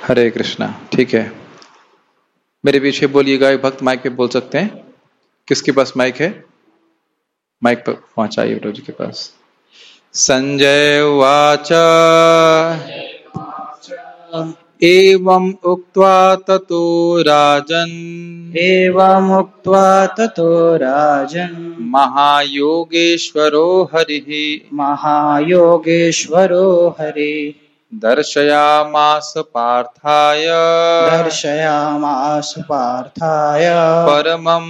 हरे कृष्णा। ठीक है, मेरे पीछे बोलिएगा। एक भक्त माइक पे बोल सकते हैं। किसके पास माइक है? माइक पर पहुंचाइए विठोबा जी के पास। संजय उवाच एवं उक्त्वा ततो राजन् एवमुक्त्वा ततो राजन् महायोगेश्वरो हरिः महायोगेश्वरो हरिः दर्शयामास पार्थाय परमं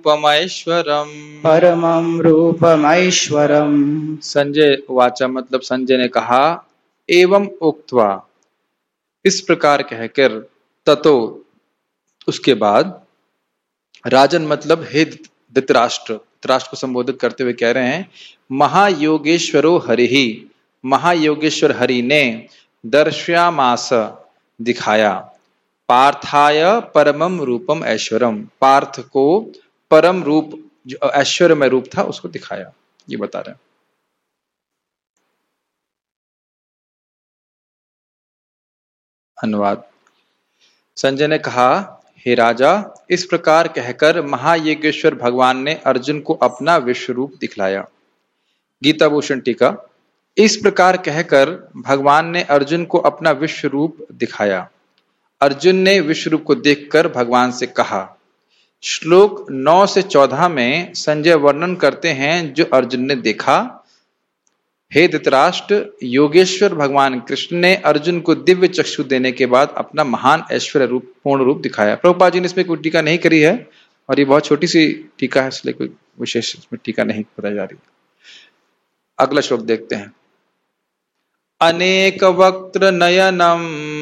रूपमैश्वरम्। संजय वाचा मतलब संजय ने कहा, एवं उक्त्वा इस प्रकार कहकर, ततो उसके बाद, राजन मतलब हे धृतराष्ट्र, धृतराष्ट्र को संबोधित करते हुए कह रहे हैं, महायोगेश्वरो हरिहि, महायोगेश्वर हरि ने दर्शयामास दिखाया, पार्थाय परमम रूपम ऐश्वरम, पार्थ को परम रूप जो ऐश्वर्यमय रूप था उसको दिखाया। ये बता रहे हैं। अनुवाद। संजय ने कहा, हे राजा, इस प्रकार कहकर महायोगेश्वर भगवान ने अर्जुन को अपना विश्व रूप दिखलाया। गीता भूषण टीका। इस प्रकार कहकर भगवान ने अर्जुन को अपना विश्व रूप दिखाया। अर्जुन ने विश्व रूप को देखकर भगवान से कहा। श्लोक 9 से 14 में संजय वर्णन करते हैं जो अर्जुन ने देखा। हे धृतराष्ट्र, योगेश्वर भगवान कृष्ण ने अर्जुन को दिव्य चक्षु देने के बाद अपना महान ऐश्वर्य रूप, पूर्ण रूप दिखाया। प्रभुपाद जी ने इसमें कोई टीका नहीं करी है और ये बहुत छोटी सी टीका है, इसलिए कोई विशेष इसमें टीका नहीं बताई जा रही। अगला श्लोक देखते हैं। अनेक वक्त्र नयनम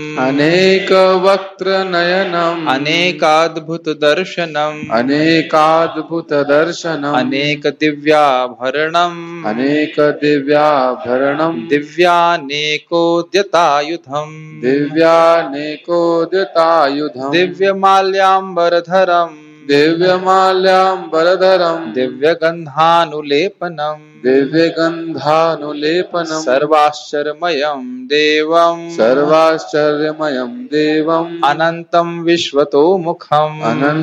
अनेकाद्भुत दर्शनम अनेक दिव्याभरणम दिव्यानेकोद्यतायुधम दिव्यमाल्याम्बरधरम दिव्यगन्धानुलेपनम सर्वाश्चर्यमयं देवम् अनंतं विश्वतोमुखम्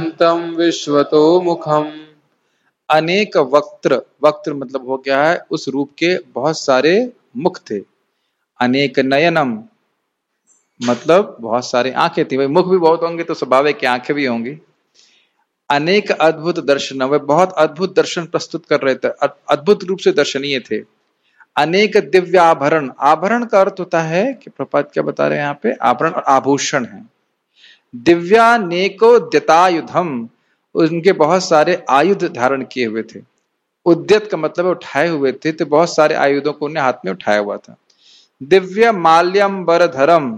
अनेक वक्त्र, वक्त्र मतलब हो गया है उस रूप के बहुत सारे मुख थे। अनेक नयनम मतलब बहुत सारी आंखें थी। भाई मुख भी बहुत होंगे तो स्वाभाविक है आंखें भी होंगी। अनेक अद्भुत दर्शन, वे बहुत अद्भुत दर्शन प्रस्तुत कर रहे थे, अद्भुत रूप से दर्शनीय थे। अनेक दिव्य आभरण, आभरण का अर्थ होता है कि प्रपात क्या बता रहे हैं यहाँ पे, आभरण और आभूषण है। दिव्यानेको द्यतायुधम, उनके बहुत सारे आयुध धारण किए हुए थे। उद्यत का मतलब है उठाए हुए थे, तो बहुत सारे आयुधों को उन्हें हाथ में उठाया हुआ था। दिव्य माल्यम्बरधरम,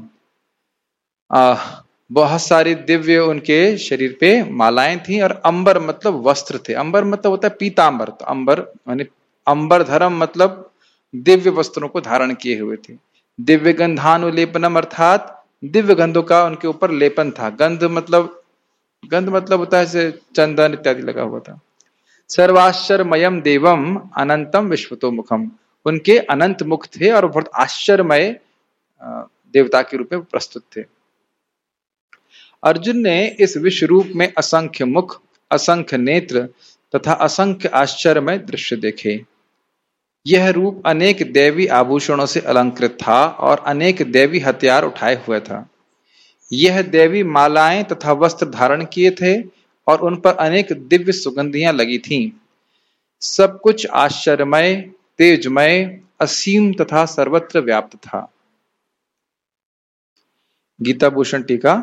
बहुत सारी दिव्य उनके शरीर पे मालाएं थी। और अंबर मतलब वस्त्र थे। अंबर मतलब होता है पीतांबर, तो अंबर यानी अंबर धरम मतलब दिव्य वस्त्रों को धारण किए हुए थे। दिव्य गंधानुलेपनम अर्थात दिव्य गंधों का उनके ऊपर लेपन था। गंध मतलब होता है जैसे चंदन इत्यादि लगा हुआ था। सर्वाश्चर्यमयम देवम अनंतम विश्वतोमुखम, उनके अनंत मुख थे और बहुत आश्चर्यमय देवता के रूप में प्रस्तुत थे। अर्जुन ने इस विश्व रूप में असंख्य मुख, असंख्य नेत्र तथा असंख्य आश्चर्यमय दृश्य देखे। यह रूप अनेक दैवी आभूषणों से अलंकृत था और अनेक दैवी हथियार उठाए हुए था। यह दैवी मालाएं तथा वस्त्र धारण किए थे और उन पर अनेक दिव्य सुगंधियां लगी थीं। सब कुछ आश्चर्यमय, तेजमय, असीम तथा सर्वत्र व्याप्त था। गीता भूषण टीका।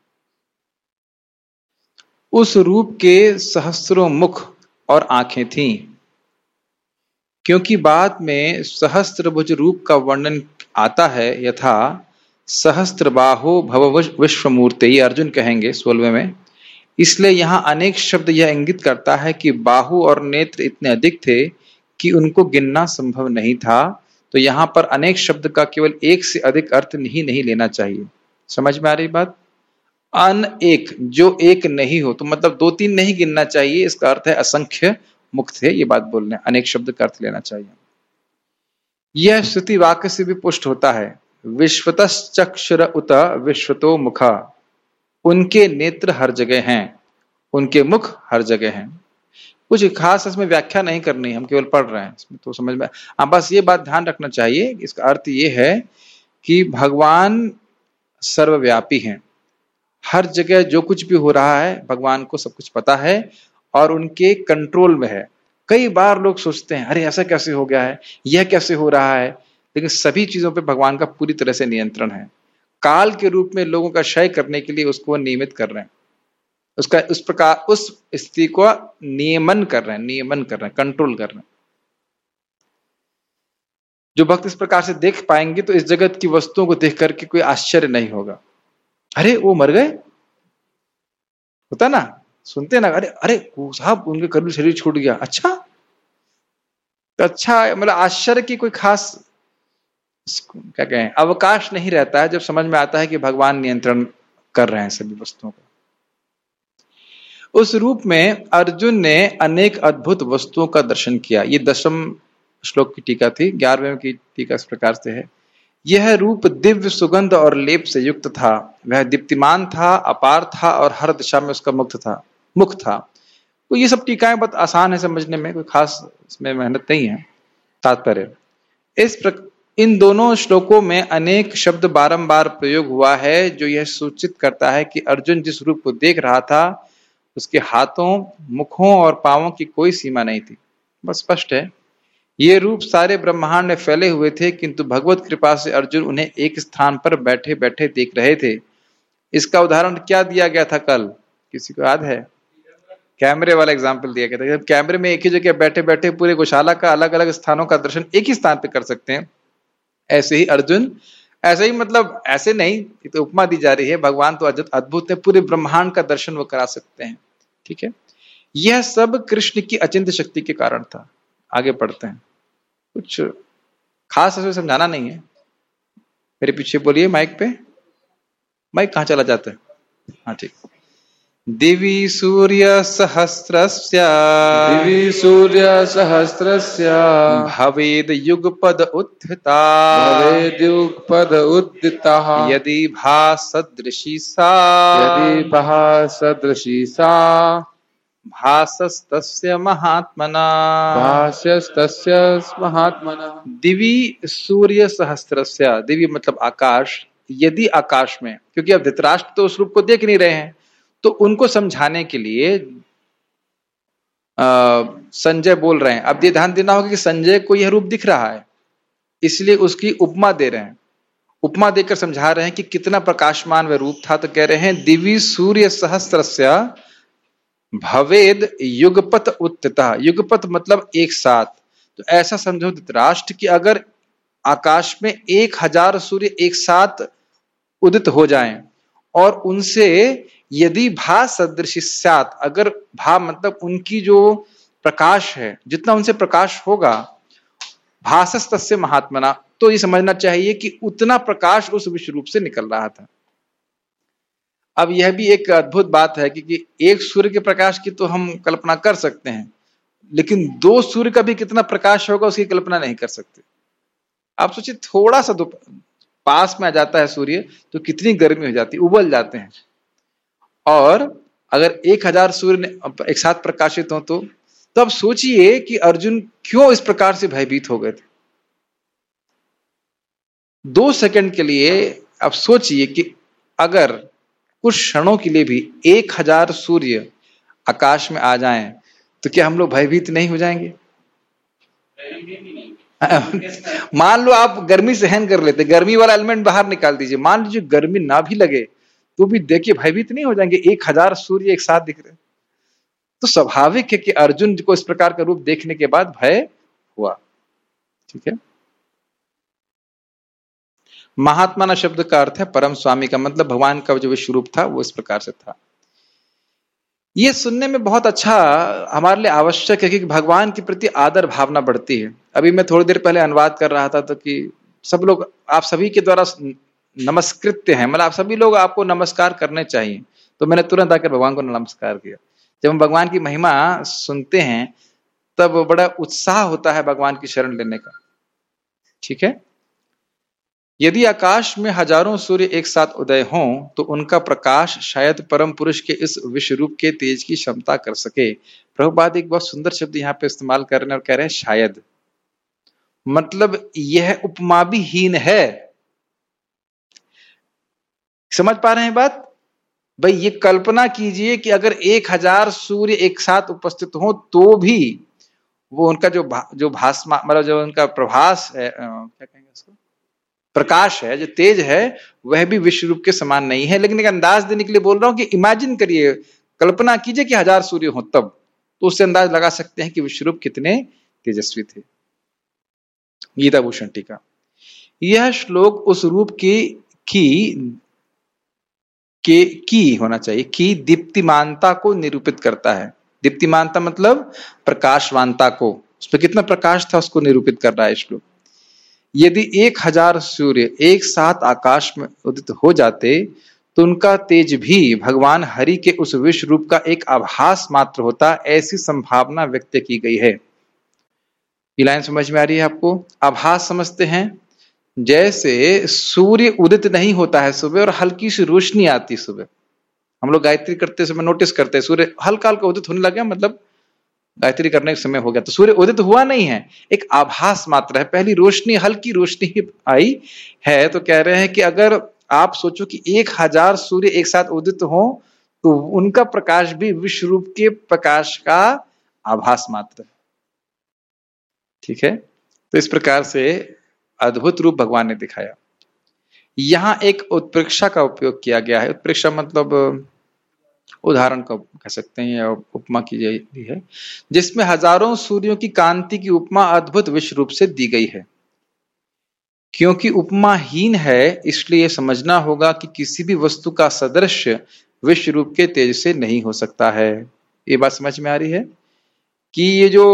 उस रूप के सहस्त्रों मुख और आंखें थीं, क्योंकि बाद में सहस्त्रभुज रूप का वर्णन आता है। यथा सहस्त्रबाहो भव विश्वमूर्ते, ये अर्जुन कहेंगे 16वें में। इसलिए यहाँ अनेक शब्द यह इंगित करता है कि बाहु और नेत्र इतने अधिक थे कि उनको गिनना संभव नहीं था। तो यहाँ पर अनेक शब्द का केवल एक से अधिक अर्थ नहीं लेना चाहिए। समझ में आ रही बात? अन एक, जो एक नहीं हो, तो मतलब 2-3 नहीं गिनना चाहिए। इसका अर्थ है असंख्य मुख थे, ये बात बोलने, अनेक शब्द का अर्थ लेना चाहिए। यह श्रुति वाक्य से भी पुष्ट होता है। विश्वतश्चक्षुर उत विश्वतो मुखा, उनके नेत्र हर जगह हैं, उनके मुख हर जगह हैं। कुछ खास इसमें व्याख्या नहीं करनी, हम केवल पढ़ रहे हैं, इसमें तो समझ में। हाँ, बस ये बात ध्यान रखना चाहिए, इसका अर्थ ये है कि भगवान सर्वव्यापी हैं, हर जगह जो कुछ भी हो रहा है भगवान को सब कुछ पता है और उनके कंट्रोल में है। कई बार लोग सोचते हैं अरे ऐसा कैसे हो गया है, यह कैसे हो रहा है, लेकिन सभी चीजों पे भगवान का पूरी तरह से नियंत्रण है। काल के रूप में लोगों का क्षय करने के लिए उसको नियमित कर रहे हैं, उसका उस प्रकार उस स्थिति को नियमन कर रहे हैं, कंट्रोल कर रहे हैं। जो भक्त इस प्रकार से देख पाएंगे तो इस जगत की वस्तुओं को देख करके कोई आश्चर्य नहीं होगा। अरे वो मर गए, होता ना, सुनते ना, अरे अरे वो साहब उनके करीब शरीर छूट गया, अच्छा तो अच्छा, मतलब आश्चर्य की कोई खास क्या कहें अवकाश नहीं रहता है जब समझ में आता है कि भगवान नियंत्रण कर रहे हैं सभी वस्तुओं को। उस रूप में अर्जुन ने अनेक अद्भुत वस्तुओं का दर्शन किया। ये 10वें श्लोक की टीका थी। 11वें की टीका इस प्रकार से है, यह रूप दिव्य सुगंध और लेप से युक्त था, वह दीप्तिमान था, अपार था और हर दिशा में उसका मुख था। तो ये सब टीकाएं बहुत आसान है समझने में, कोई खास इसमें मेहनत नहीं है। तात्पर्य इन दोनों श्लोकों में अनेक शब्द बारंबार प्रयोग हुआ है जो यह सूचित करता है कि अर्जुन जिस रूप को देख रहा था उसके हाथों, मुखों और पांवों की कोई सीमा नहीं थी। बस स्पष्ट है, ये रूप सारे ब्रह्मांड में फैले हुए थे, किंतु भगवत कृपा से अर्जुन उन्हें एक स्थान पर बैठे बैठे देख रहे थे। इसका उदाहरण क्या दिया गया था कल, किसी को याद है? कैमरे वाला एग्जाम्पल दिया गया था। जब कैमरे में एक ही जगह बैठे बैठे पूरे गौशाला का अलग अलग स्थानों का दर्शन एक ही स्थान पे कर सकते हैं, ऐसे ही अर्जुन, ऐसे ही मतलब ऐसे नहीं, ये तो उपमा दी जा रही है, भगवान तो अद्भुत है, पूरे ब्रह्मांड का दर्शन वो करा सकते हैं। ठीक है, यह सब कृष्ण की अचिंत्य शक्ति के कारण था। आगे पढ़ते हैं, कुछ खास ऐसे समझाना नहीं है। मेरे पीछे बोलिए माइक पे, माइक कहाँ चला जाता है? हाँ ठीक। दिवि सूर्य सहस्रस्य भवेद युगपद उत्थिता यदि भासदृशी सा भासस्तस्य महात्मना। दिवि सूर्य सहस्रस्य, दिवि मतलब आकाश, यदि आकाश में, क्योंकि अब धृतराष्ट्र तो उस रूप को देख नहीं रहे हैं, तो उनको समझाने के लिए संजय बोल रहे हैं। अब ये ध्यान देना होगा कि संजय को यह रूप दिख रहा है, इसलिए उसकी उपमा दे रहे हैं, उपमा देकर समझा रहे हैं कि कितना प्रकाशमान वह रूप था। तो कह रहे हैं दिवि सूर्य सहस्रस्य भवेद युगपत उत्थिता। युगपत मतलब एक साथ, तो ऐसा समझो धृतराष्ट्र कि अगर आकाश में 1000 सूर्य एक साथ उदित हो जाएं और उनसे यदि भा सदृशिस्यात्, अगर भा मतलब उनकी जो प्रकाश है, जितना उनसे प्रकाश होगा, भासस्तस्य महात्मना, तो ये समझना चाहिए कि उतना प्रकाश उस विश्व रूप से निकल रहा था। अब यह भी एक अद्भुत बात है क्योंकि एक सूर्य के प्रकाश की तो हम कल्पना कर सकते हैं, लेकिन 2 सूर्य का भी कितना प्रकाश होगा उसकी कल्पना नहीं कर सकते। आप सोचिए, थोड़ा सा पास में आ जाता है सूर्य तो कितनी गर्मी हो जाती है, उबल जाते हैं। और अगर 1000 सूर्य एक साथ प्रकाशित हो तो अब सोचिए कि अर्जुन क्यों इस प्रकार से भयभीत हो गए थे। 2 सेकंड के लिए आप सोचिए कि अगर कुछ क्षणों के लिए भी 1000 सूर्य आकाश में आ जाएं तो क्या हम लोग भयभीत नहीं हो जाएंगे? मान लो आप गर्मी सहन कर लेते, गर्मी वाला एलिमेंट बाहर निकाल दीजिए, मान लीजिए गर्मी ना भी लगे तो भी देखिए भयभीत नहीं हो जाएंगे? 1000 सूर्य एक साथ दिख रहे, तो स्वाभाविक है कि अर्जुन को इस प्रकार का रूप देखने के बाद भय हुआ। ठीक है, महात्मा शब्द का अर्थ है परम स्वामी का, मतलब भगवान का जो विश्व रूप था वो इस प्रकार से था। ये सुनने में बहुत अच्छा, हमारे लिए आवश्यक है कि भगवान के प्रति आदर भावना बढ़ती है। अभी मैं थोड़ी देर पहले अनुवाद कर रहा था तो कि सब लोग, आप सभी के द्वारा नमस्कृत्य हैं, मतलब आप सभी लोग, आपको नमस्कार करने चाहिए। तो मैंने तुरंत आकर भगवान को नमस्कार किया। जब हम भगवान की महिमा सुनते हैं तब बड़ा उत्साह होता है भगवान की शरण लेने का। ठीक है, यदि आकाश में हजारों सूर्य एक साथ उदय हों तो उनका प्रकाश शायद परम पुरुष के इस विश्व रूप के तेज की क्षमता कर सके। प्रभुपाद एक बहुत सुंदर शब्द यहाँ पे इस्तेमाल कर रहे हैं और कह रहे हैं शायद, मतलब यह उपमा भी हीन है। समझ पा रहे हैं बात? भाई ये कल्पना कीजिए कि अगर 1000 सूर्य एक साथ उपस्थित हो तो भी वो उनका जो भासमा मतलब जो उनका प्रभास है, क्या कहेंगे उसको, प्रकाश है, जो तेज है, वह भी विश्व रूप के समान नहीं है। लेकिन एक अंदाज देने के लिए बोल रहा हूं कि इमेजिन करिए, कल्पना कीजिए कि 1000 सूर्य हो तब, तो उससे अंदाज लगा सकते हैं कि विश्व रूप कितने तेजस्वी थे। गीता भूषण टीका। यह श्लोक उस रूप की होना चाहिए कि दीप्तिमानता को निरूपित करता है। दीप्तिमानता मतलब प्रकाशवानता को, उसमें कितना प्रकाश था उसको निरूपित कर रहा है श्लोक। यदि 1000 सूर्य एक साथ आकाश में उदित हो जाते तो उनका तेज भी भगवान हरि के उस विश्व रूप का एक आभास मात्र होता, ऐसी संभावना व्यक्त की गई है। ये लाइन समझ में आ रही है आपको? आभास समझते हैं, जैसे सूर्य उदित नहीं होता है सुबह और हल्की सी रोशनी आती सुबह, हम लोग गायत्री करते समय नोटिस करते हैं सूर्य हल्का हल्का उदित होने लगा, मतलब गायत्री करने के समय हो गया, तो सूर्य उदित हुआ नहीं है, एक आभास मात्र है, पहली रोशनी हल्की रोशनी आई है। तो कह रहे हैं कि अगर आप सोचो कि 1000 सूर्य एक साथ उदित हो तो उनका प्रकाश भी विश्व रूप के प्रकाश का आभास मात्र है। ठीक है, तो इस प्रकार से अद्भुत रूप भगवान ने दिखाया। यहां एक उत्प्रेक्षा का उपयोग किया गया है। उत्प्रेक्षा मतलब उदाहरण का कह सकते हैं या उपमा की जाती है, जिसमें हजारों सूर्यों की कांति की उपमा अद्भुत विश्व रूप से दी गई है। क्योंकि उपमा हीन है, इसलिए समझना होगा कि किसी भी वस्तु का सदृश्य विश्व रूप के तेज से नहीं हो सकता है। ये बात समझ में आ रही है कि ये जो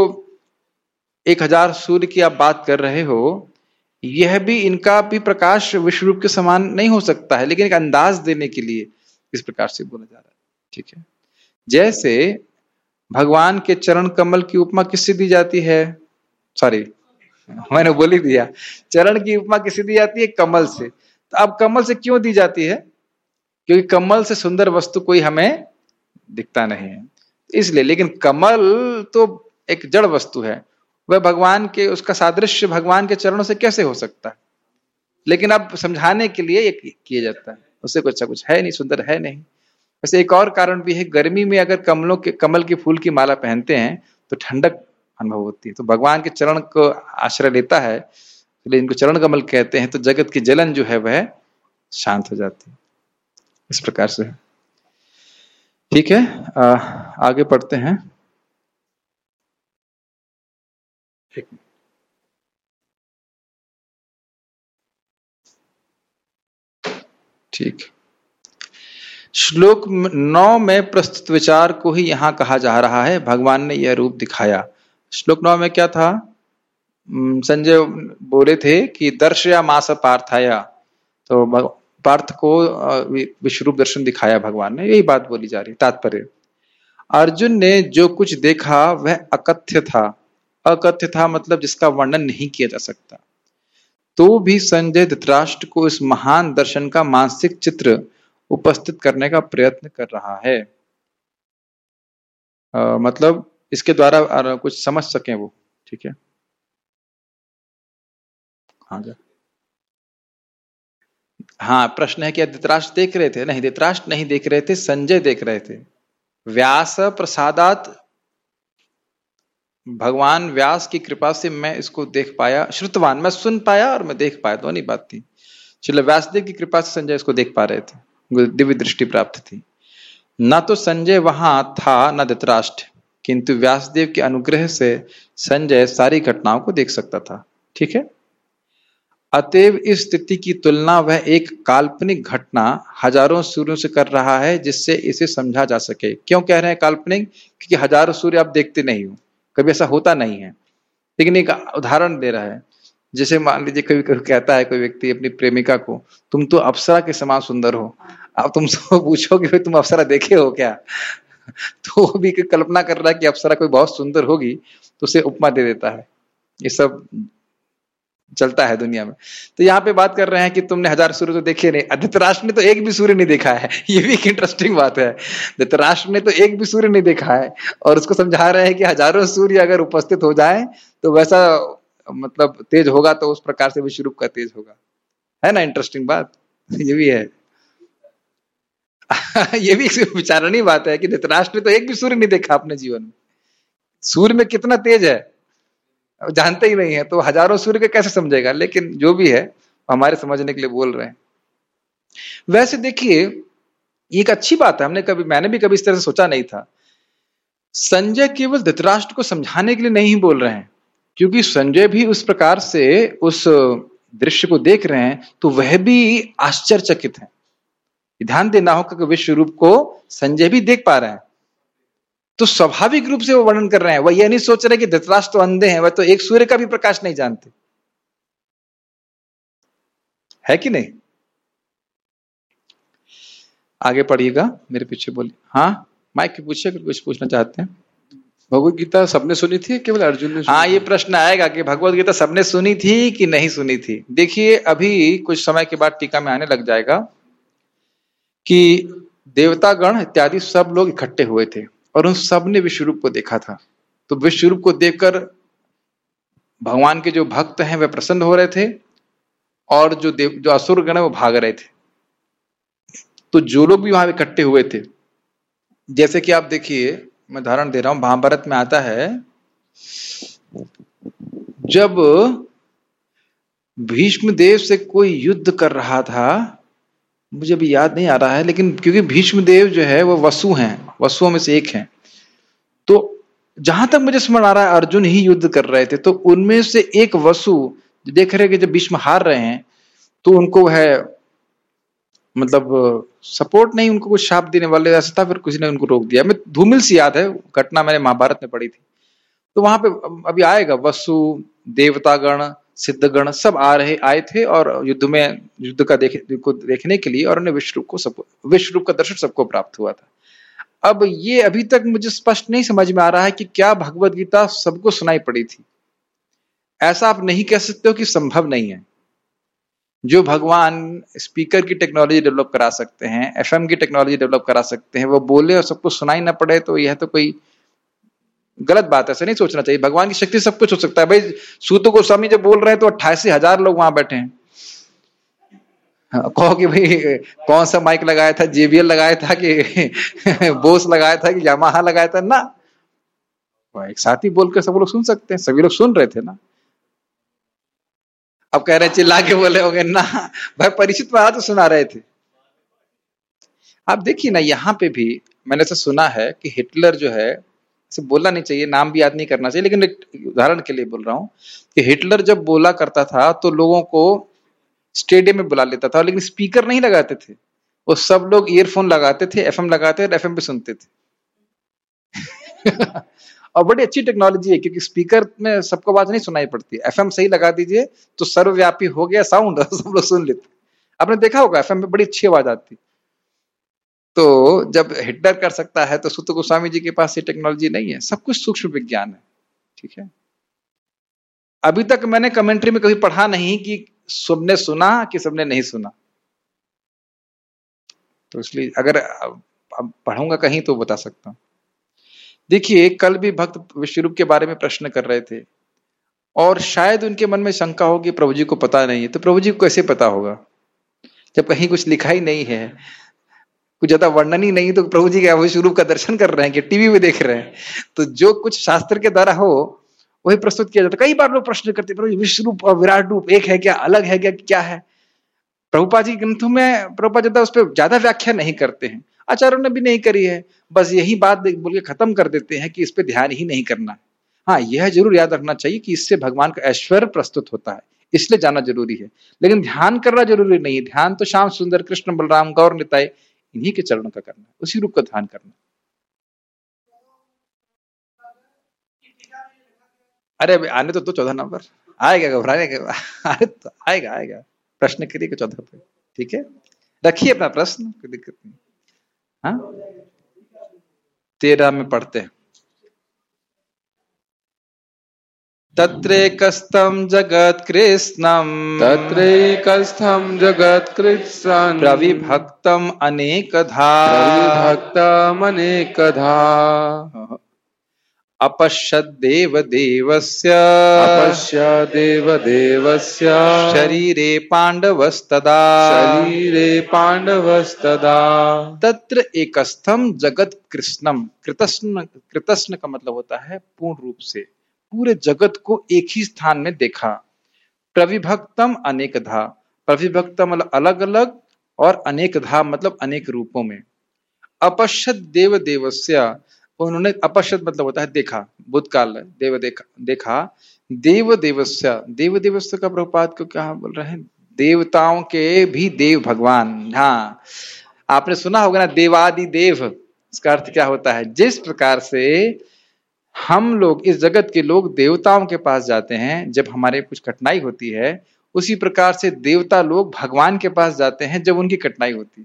1000 सूर्य की आप बात कर रहे हो, यह भी, इनका भी प्रकाश विश्व रूप के समान नहीं हो सकता है, लेकिन एक अंदाज देने के लिए इस प्रकार से बोला जा रहा है। ठीक है, जैसे भगवान के चरण कमल की उपमा किससे दी जाती है? सॉरी, मैंने बोल ही दिया, चरण की उपमा किससे दी जाती है? कमल से। तो अब कमल से क्यों दी जाती है? क्योंकि कमल से सुंदर वस्तु कोई हमें दिखता नहीं है, इसलिए। लेकिन कमल तो एक जड़ वस्तु है, वह भगवान के, उसका सादृश्य भगवान के चरणों से कैसे हो सकता है? लेकिन अब समझाने के लिए ये किया जाता है, उससे कुछ है नहीं, सुंदर है नहीं। वैसे एक और कारण भी है, गर्मी में अगर कमल के फूल की माला पहनते हैं तो ठंडक अनुभव होती है, तो भगवान के चरण को आश्रय लेता है, इसलिए इनको चरण कमल कहते हैं, तो जगत की जलन जो है वह शांत हो जाती है। इस प्रकार से। ठीक है, आगे पढ़ते हैं। ठीक, श्लोक 9 में प्रस्तुत विचार को ही यहाँ कहा जा रहा है, भगवान ने यह रूप दिखाया। श्लोक 9 में क्या था? संजय बोले थे कि दर्शया मास पार्थाया, तो पार्थ को विश्वरूप दर्शन दिखाया भगवान ने, यही बात बोली जा रही। तात्पर्य, अर्जुन ने जो कुछ देखा वह अकथ्य था। अकथ्य था मतलब जिसका वर्णन नहीं किया जा सकता। तो भी संजय धृतराष्ट्र को इस महान दर्शन का मानसिक चित्र उपस्थित करने का प्रयत्न कर रहा है, मतलब इसके द्वारा कुछ समझ सकें वो। ठीक है, हाँ, प्रश्न है कि धृतराष्ट्र देख रहे थे? नहीं, धृतराष्ट्र नहीं देख रहे थे, संजय देख रहे थे। व्यास प्रसादात, भगवान व्यास की कृपा से मैं इसको देख पाया, श्रुतवान, मैं सुन पाया और मैं देख पाया, दोनों बात थी। चलो, व्यासदेव की कृपा से संजय इसको देख पा रहे थे, दिव्य दृष्टि प्राप्त थी। न तो संजय वहां था न धृतराष्ट्र, किंतु व्यासदेव के अनुग्रह से संजय सारी घटनाओं को देख सकता था। ठीक है, अतएव इस स्थिति की तुलना वह एक काल्पनिक घटना हजारों सूर्यों से कर रहा है, जिससे इसे समझा जा सके। क्यों कह रहे हैं काल्पनिक? क्योंकि हजारों सूर्य आप देखते नहीं हो, कभी ऐसा होता नहीं है। लेकिन एक उदाहरण दे रहा है, जैसे मान लीजिए कभी कभी कहता है कोई व्यक्ति अपनी प्रेमिका को, तुम तो अप्सरा के समान सुंदर हो। अब तुमसे पूछोगे तुम अप्सरा देखे हो क्या? तो वो भी कल्पना कर रहा है कि अप्सरा कोई बहुत सुंदर होगी, तो उसे उपमा दे देता है। ये सब चलता है दुनिया में। तो यहाँ पे बात कर रहे हैं कि तुमने 1000 सूर्य तो देखे नहीं। धृतराष्ट्र ने तो एक भी सूर्य नहीं देखा है। ये भी एक इंटरेस्टिंग बात है। धृतराष्ट्र ने तो एक भी सूर्य नहीं देखा है और उसको समझा रहे हैं कि हजारों सूर्य अगर उपस्थित हो जाए तो वैसा मतलब तेज होगा, तो उस प्रकार से विश्व रूप का तेज होगा। है ना इंटरेस्टिंग बात? ये भी है। ये भी एक विचारणीय बात है कि धृतराष्ट्र ने तो एक भी सूर्य नहीं देखा अपने जीवन में। सूर्य में कितना तेज है जानते ही नहीं है, तो हजारों सूर्य के कैसे समझेगा? लेकिन जो भी है हमारे समझने के लिए बोल रहे हैं। वैसे देखिए ये एक अच्छी बात है, मैंने भी कभी इस तरह से सोचा नहीं था। संजय केवल धृतराष्ट्र को समझाने के लिए नहीं बोल रहे हैं, क्योंकि संजय भी उस प्रकार से उस दृश्य को देख रहे हैं तो वह भी आश्चर्यचकित है। ध्यान देना होगा कि विश्व रूप को संजय भी देख पा रहे हैं, तो स्वाभाविक रूप से वो वर्णन कर रहे हैं। वह यह नहीं सोच रहे कि धृतराष्ट्र तो अंधे हैं, वह तो एक सूर्य का भी प्रकाश नहीं जानते, है कि नहीं? आगे पढ़िएगा, मेरे पीछे बोलिए। हाँ माइक पे पूछिए अगर कुछ पूछना चाहते हैं। भगवत गीता सबने सुनी थी केवल अर्जुन ने? हाँ ये प्रश्न आएगा कि भगवत गीता सबने सुनी थी कि नहीं सुनी थी। देखिए अभी कुछ समय के बाद टीका में आने लग जाएगा कि देवतागण इत्यादि सब लोग इकट्ठे हुए थे और उन सब ने विश्वरूप को देखा था। तो विश्वरूप को देखकर भगवान के जो भक्त हैं वह प्रसन्न हो रहे थे और जो असुर गण है वो भाग रहे थे। तो जो लोग भी वहां इकट्ठे हुए थे, जैसे कि आप देखिए, मैं उदाहरण दे रहा हूं, महाभारत में आता है जब भीष्म देव से कोई युद्ध कर रहा था, मुझे अभी याद नहीं आ रहा है, लेकिन क्योंकि भीष्म देव जो है वो वसु हैं, वसुओं में से एक हैं, तो जहां तक मुझे समझ आ रहा है अर्जुन ही युद्ध कर रहे थे। तो उनमें से एक वसु देख रहे कि जब भीष्म हार रहे हैं तो उनको है मतलब सपोर्ट नहीं, उनको कुछ शाप देने वाले ऐसा था, फिर किसी ने उनको रोक दिया। मैं धूमिल सी याद है, घटना मैंने महाभारत में पढ़ी थी। तो वहां पे अभी आएगा वसु, देवतागण, सिद्धगण सब आए थे और युद्ध का देखने के लिए, और उन्हें विश्व रूप का दर्शन सबको प्राप्त हुआ था। अब ये अभी तक मुझे स्पष्ट नहीं समझ में आ रहा है कि क्या भगवत गीता सबको सुनाई पड़ी थी। ऐसा आप नहीं कह सकते हो कि संभव नहीं है। जो भगवान स्पीकर की टेक्नोलॉजी डेवलप करा सकते हैं, एफएम की टेक्नोलॉजी डेवलप करा सकते हैं, वो बोले और सबको सुनाई ना पड़े, तो यह तो कोई गलत बात है। ऐसा नहीं सोचना चाहिए। भगवान की शक्ति सब कुछ हो सकता है। भाई सूत गोस्वामी जब बोल रहे हैं तो 88,000 लोग वहां बैठे हैं। कहो कि भाई कौन सा माइक लगाया था, जेबीएल लगाया था कि बोस लगाया था कि यामाहा लगाया था ना, एक साथ ही बोलकर सब लोग सुन सकते हैं। सभी लोग सुन रहे थे ना। अब कह रहे चिल्ला के बोले होंगे ना, भाई परीक्षित महाराज तो सुना रहे थे। आप देखिए ना, यहाँ पे भी मैंने ऐसा सुना है कि हिटलर जो है, इसे बोलना नहीं चाहिए, नाम भी याद नहीं करना चाहिए, लेकिन एक उदाहरण के लिए बोल रहा हूं कि हिटलर जब बोला करता था तो लोगों को स्टेडियम में बुला लेता था, लेकिन स्पीकर नहीं लगाते थे। वो सब लोग ईयरफोन लगाते थे, एफएम लगाते थे, एफएम पे सुनते थे। और बड़ी अच्छी टेक्नोलॉजी है, क्योंकि स्पीकर में सबको आवाज नहीं सुनाई पड़ती। एफएम सही लगा दीजिए तो सर्वव्यापी हो गया साउंड, सब लोग सुन लेते। आपने देखा होगा एफएम में बड़ी अच्छी आवाज आती। तो जब हिटलर कर सकता है तो सुत गोस्वामी जी के पास ये टेक्नोलॉजी नहीं है। सब कुछ सूक्ष्म विज्ञान है, ठीक है। अभी तक मैंने कमेंट्री में कभी पढ़ा नहीं कि सबने सुना कि सबने नहीं सुना, तो इसलिए अगर अब पढ़ूंगा कहीं तो बता सकता हूं। देखिए कल भी भक्त विश्वरूप के बारे में प्रश्न कर रहे थे और शायद उनके मन में शंका होगी प्रभु जी को पता नहीं है। तो प्रभु जी को कैसे पता होगा जब कहीं कुछ लिखा ही नहीं है, कुछ ज्यादा वर्णन ही नहीं, तो प्रभु जी क्या विश्वरूप का दर्शन कर रहे हैं कि टीवी में देख रहे हैं? तो जो कुछ शास्त्र के द्वारा हो वही प्रस्तुत किया जाता। कई बार लोग प्रश्न करते प्रभु विश्वरूप और विराट रूप एक है क्या, अलग है क्या, क्या है? प्रभुपाद जी ग्रंथों में प्रभुपाद ज्यादा उस पर ज्यादा व्याख्या नहीं करते हैं, आचार्यों ने भी नहीं करी है। बस यही बात बोल के खत्म कर देते हैं कि इस पे ध्यान ही नहीं करना। हाँ यह जरूर याद रखना चाहिए कि इससे भगवान का ऐश्वर्य प्रस्तुत होता है, इसलिए जाना जरूरी है, लेकिन ध्यान करना जरूरी नहीं है। ध्यान तो श्याम सुंदर, कृष्ण बलराम, गौर निताय, इन्हीं के चरणों का करना है, उसी रूप का ध्यान करना। अरे आने तो 14 नंबर आएगा, घबराने के अरे तो आएगा आएगा, प्रश्न करिए 14 पे, ठीक है। रखिए अपना प्रश्न, कोई दिक्कत नहीं। हाँ 13 में पढ़ते हैं। तत्रैकस्थं जगत्कृत्स्नं तत्रैकस्थं जगत्कृत्स्नं प्रविभक्तम् अनेकधा प्रविभक्तमनेकधा अपश्यद्देवदेवस्य अपश्यद्देवदेवस्य शरीरे पाण्डवस्तदा शरीरे पाण्डवस्तदा तत्र एकस्थम जगत कृष्णम। कृतस्न, कृतस्न का मतलब होता है पूर्ण रूप से, पूरे जगत को एक ही स्थान में देखा। प्रविभक्तम अनेकधा, प्रविभक्तम मतलब अलग अलग, और अनेकधा मतलब अनेक रूपों में। अपश्यत देव देवस्य, उन्होंने, अपश्यत मतलब होता है देखा, भूतकाल है, देव देखा, देखा। देव देवस्य, देव देवस्य का प्रभुपाद को क्या बोल रहे हैं? देवताओं के भी देव भगवान। हाँ, आपने सुना होगा ना, देवादि देव। इसका अर्थ क्या होता है? जिस प्रकार से हम लोग, इस जगत के लोग देवताओं के पास जाते हैं जब हमारे कुछ कठिनाई होती है, उसी प्रकार से देवता लोग भगवान के पास जाते हैं जब उनकी कठिनाई होती है।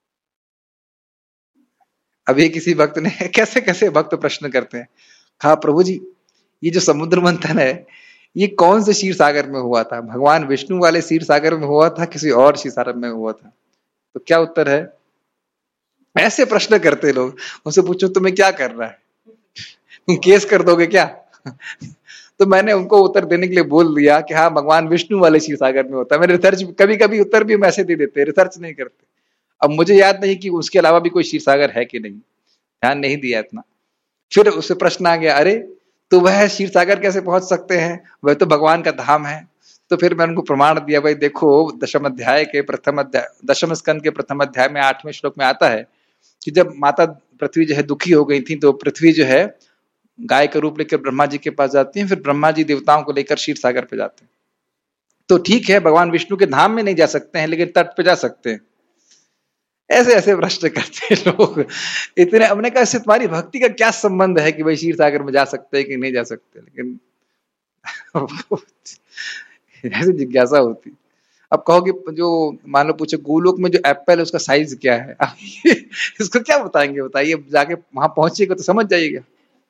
अभी किसी भक्त ने, कैसे कैसे भक्त प्रश्न करते हैं, कहा प्रभु जी ये जो समुद्र मंथन है ये कौन से क्षीर सागर में हुआ था? भगवान विष्णु वाले क्षीर सागर में हुआ था, किसी और क्षीर सागर में हुआ था? तो क्या उत्तर है? ऐसे प्रश्न करते लोग। उनसे पूछो तुम्हें क्या कर रहा है, तुम केस कर दोगे क्या? तो मैंने उनको उत्तर देने के लिए बोल दिया कि हाँ, भगवान विष्णु वाले क्षीर सागर में होता है। मैंने रिसर्च, कभी कभी उत्तर भी मैसेज दे देते, रिसर्च नहीं करते। अब मुझे याद नहीं कि उसके अलावा भी कोई क्षीर सागर है कि नहीं, ध्यान नहीं दिया इतना। फिर उससे प्रश्न आ गया, अरे तो वह क्षीर सागर कैसे पहुंच सकते हैं, वह तो भगवान का धाम है। तो फिर मैं उनको प्रमाण दिया, भाई देखो दशम अध्याय के प्रथम अध्याय, दशम स्कंद के प्रथम अध्याय में 8वें श्लोक में आता है कि जब माता पृथ्वी जो है दुखी हो गई थी, तो पृथ्वी जो है गाय का रूप लेकर ब्रह्मा जी के पास जाती है, फिर ब्रह्मा जी देवताओं को लेकर क्षीर सागर पे जाते हैं। तो ठीक है, भगवान विष्णु के धाम में नहीं जा सकते हैं, लेकिन तट पे जा सकते हैं। ऐसे ऐसे प्रश्न करते हैं लोग इतने। हमने कहा इससे तुम्हारी भक्ति का क्या संबंध है कि भाई क्षीर सागर में जा सकते हैं कि नहीं जा सकते? लेकिन ऐसी जिज्ञासा होती। अब कहो कि जो मान लो पूछो गोलोक में जो एप्पल है उसका साइज क्या है, इसको क्या बताएंगे? बताइए, जाके वहां पहुंचिएगा तो समझ जाइएगा।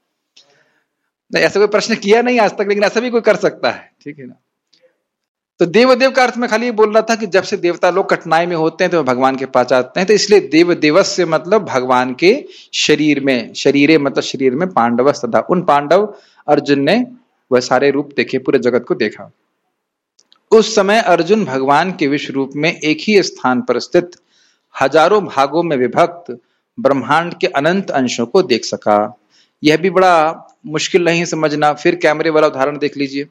नहीं, ऐसा कोई प्रश्न किया नहीं आज तक, लेकिन ऐसा भी कोई कर सकता है, ठीक है ना? तो देवदेव का अर्थ में खाली ये बोल रहा था कि जब से देवता लोग कठिनाई में होते हैं तो भगवान के पास आते हैं, तो इसलिए देव देवस से मतलब भगवान के शरीर में, शरीरे मतलब शरीर में पांडव सदा, उन पांडव अर्जुन ने वह सारे रूप देखे, पूरे जगत को देखा। उस समय अर्जुन भगवान के विश्व रूप में एक ही स्थान पर स्थित हजारों भागों में विभक्त ब्रह्मांड के अनंत अंशों को देख सका। यह भी बड़ा मुश्किल नहीं समझना। फिर कैमरे वाला उदाहरण देख लीजिए।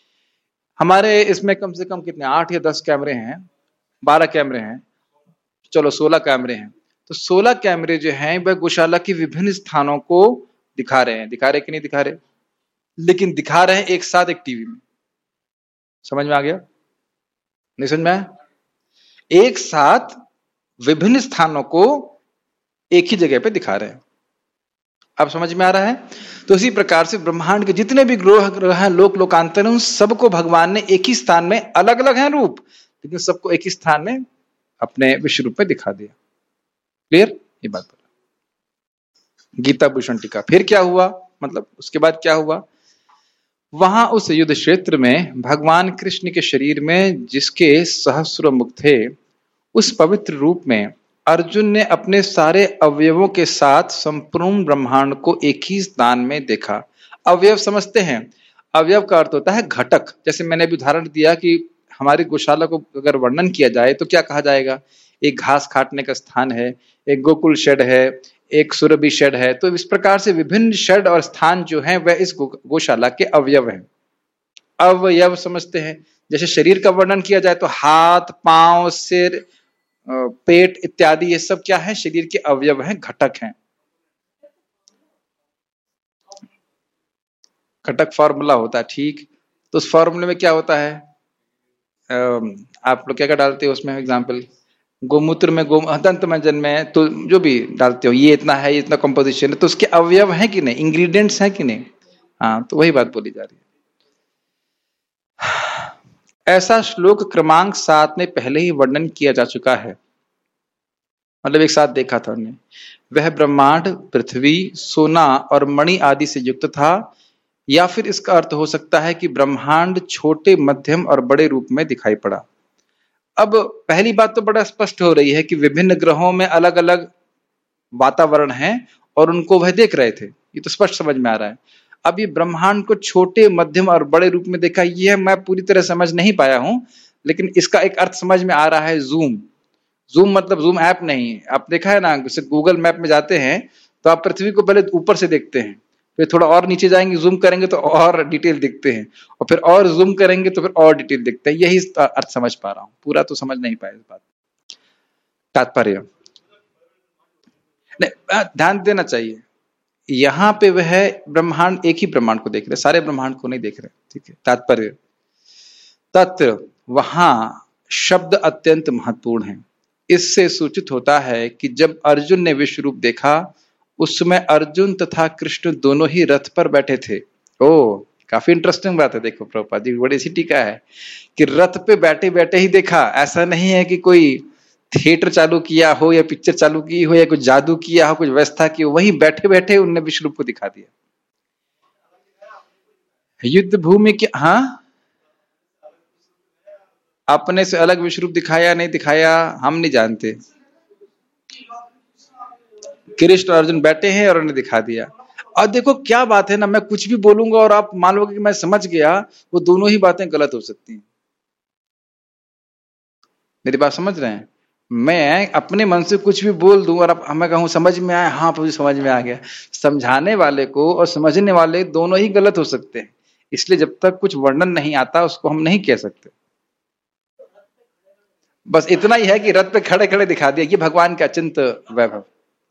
हमारे इसमें कम से कम कितने, 8 या 10 कैमरे हैं, 12 कैमरे हैं, चलो 16 कैमरे हैं। तो 16 कैमरे जो हैं वह गौशाला के विभिन्न स्थानों को दिखा रहे हैं। दिखा रहे कि नहीं दिखा रहे? लेकिन दिखा रहे हैं एक साथ एक टीवी में। समझ में आ गया? नहीं समझ में आया? एक साथ विभिन्न स्थानों को एक ही जगह पे दिखा रहे हैं। अब समझ में आ रहा है? तो इसी प्रकार से ब्रह्मांड के जितने भी ग्रह हैं, लोक लोकांतर हैं, उन सबको भगवान ने एक ही स्थान में, अलग अलग हैं रूप, लेकिन सबको एक ही स्थान में अपने विश्व रूप में दिखा दिया। क्लियर? ये बात बोला गीता भूषण टीका। फिर क्या हुआ, मतलब उसके बाद क्या हुआ? वहां उस युद्ध क्षेत्र में भगवान कृष्ण के शरीर में जिसके सहस्र मुख थे, उस पवित्र रूप में अर्जुन ने अपने सारे अवयवों के साथ संपूर्ण ब्रह्मांड को एक ही स्थान में देखा। अवयव समझते हैं? अवयव का अर्थ होता है घटक। जैसे मैंने भी उदाहरण दिया कि हमारी गौशाला को अगर वर्णन किया जाए तो क्या कहा जाएगा? एक घास काटने का स्थान है, एक गोकुल शेड है, एक सुरभि शेड है। तो इस प्रकार से विभिन्न शेड और स्थान जो हैं वह इस गौशाला के अवयव हैं। अवयव समझते हैं? जैसे शरीर का वर्णन किया जाए तो हाथ, पांव, सिर, पेट इत्यादि, ये सब क्या है? शरीर के अवयव हैं, घटक हैं। घटक फॉर्मूला होता है, ठीक? तो उस फॉर्मूले में क्या होता है? आप लोग क्या क्या डालते हो उसमें? एग्जाम्पल, गोमूत्र में दंत मंजन में तो जो भी डालते हो, ये इतना है, ये इतना कंपोजिशन है, तो उसके अवयव हैं कि नहीं, इंग्रेडिएंट्स हैं कि नहीं? हाँ, तो वही बात बोली जा रही है। ऐसा श्लोक क्रमांक 7 में पहले ही वर्णन किया जा चुका है, मतलब एक साथ देखा था हमने। वह ब्रह्मांड पृथ्वी, सोना और मणि आदि से युक्त था। या फिर इसका अर्थ हो सकता है कि ब्रह्मांड छोटे, मध्यम और बड़े रूप में दिखाई पड़ा। अब पहली बात तो बड़ा स्पष्ट हो रही है कि विभिन्न ग्रहों में अलग अलग वातावरण है और उनको वह देख रहे थे, ये तो स्पष्ट समझ में आ रहा है। अब ये ब्रह्मांड को छोटे, मध्यम और बड़े रूप में देखा, यह मैं पूरी तरह समझ नहीं पाया हूं, लेकिन इसका एक अर्थ समझ में आ रहा है, जूम। जूम मतलब जूम ऐप नहीं, आप देखा है ना, जैसे गूगल मैप में जाते हैं तो आप पृथ्वी को पहले ऊपर से देखते हैं, फिर थोड़ा और नीचे जाएंगे, जूम करेंगे तो और डिटेल दिखते हैं, और फिर और जूम करेंगे तो फिर और डिटेल दिखते हैं। यही अर्थ समझ पा रहा हूं, पूरा तो समझ नहीं पाया इस बात। तात्पर्य नहीं, ध्यान देना चाहिए, यहां पे वह ब्रह्मांड, एक ही ब्रह्मांड को देख रहे, सारे ब्रह्मांड को नहीं देख रहे। ठीक है, तात्पर्य तत्र, वहां शब्द अत्यंत महत्वपूर्ण है। इससे सूचित होता है कि जब अर्जुन ने विश्व रूप देखा, उस समय अर्जुन तथा कृष्ण दोनों ही रथ पर बैठे थे। ओ, काफी इंटरेस्टिंग बात है। देखो प्रभुपाद जी बड़ी सी टीका है कि रथ पे बैठे बैठे ही देखा, ऐसा नहीं है कि कोई थिएटर चालू किया हो या पिक्चर चालू की हो या कुछ जादू किया हो, कुछ व्यवस्था की हो, वहीं बैठे बैठे उनने विश्व रूप को दिखा दिया। युद्ध भूमि के, हाँ, अपने से अलग विश्व रूप दिखाया नहीं दिखाया हम नहीं जानते। कृष्ण और अर्जुन बैठे हैं और उन्हें दिखा दिया। और देखो क्या बात है ना, मैं कुछ भी बोलूंगा और आप मान लोगे कि मैं समझ गया, वो दोनों ही बातें गलत हो सकती हैं। मेरी बात समझ रहे हैं? मैं अपने मन से कुछ भी बोल दूं और हमें कहूं समझ में आया, हाँ मुझे समझ में आ गया, समझाने वाले को और समझने वाले दोनों ही गलत हो सकते हैं। इसलिए जब तक कुछ वर्णन नहीं आता उसको हम नहीं कह सकते। बस इतना ही है कि रथ पे खड़े खड़े दिखा दिया, ये भगवान का अचिंत वैभव।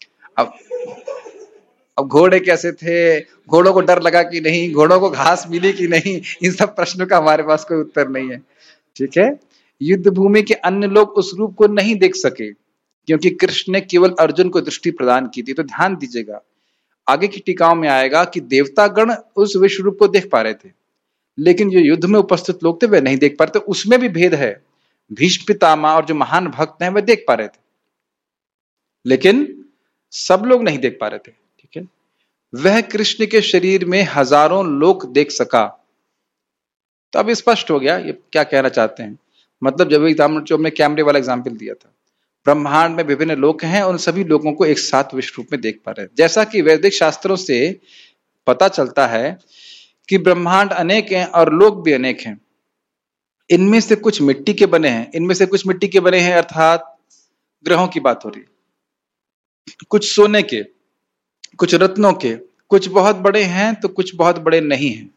अब घोड़े कैसे थे, घोड़ों को डर लगा कि नहीं, घोड़ों को घास मिली कि नहीं, इन सब प्रश्नों का हमारे पास कोई उत्तर नहीं है। ठीक है, युद्ध भूमि के अन्य लोग उस रूप को नहीं देख सके क्योंकि कृष्ण ने केवल अर्जुन को दृष्टि प्रदान की थी। तो ध्यान दीजिएगा, आगे की टीकाओं में आएगा कि देवतागण उस विश्व रूप को देख पा रहे थे, लेकिन जो युद्ध में उपस्थित लोग थे वे नहीं देख पा रहे थे। उसमें भी भेद है, भीष्म पितामह और जो महान भक्त हैं वे देख पा रहे थे, लेकिन सब लोग नहीं देख पा रहे थे। ठीक है, वह कृष्ण के शरीर में हजारों लोग देख सका। तो अब स्पष्ट हो गया ये क्या कहना चाहते हैं। मतलब जब जो हमने कैमरे वाला एग्जाम्पल दिया था, ब्रह्मांड में विभिन्न लोक हैं, उन सभी लोगों को एक साथ विश्व रूप में देख पा रहे हैं। जैसा कि वैदिक शास्त्रों से पता चलता है कि ब्रह्मांड अनेक हैं और लोक भी अनेक हैं। इनमें से कुछ मिट्टी के बने हैं, इनमें से कुछ मिट्टी के बने हैं अर्थात ग्रहों की बात हो रही, कुछ सोने के, कुछ रत्नों के, कुछ बहुत बड़े हैं तो कुछ बहुत बड़े नहीं हैं।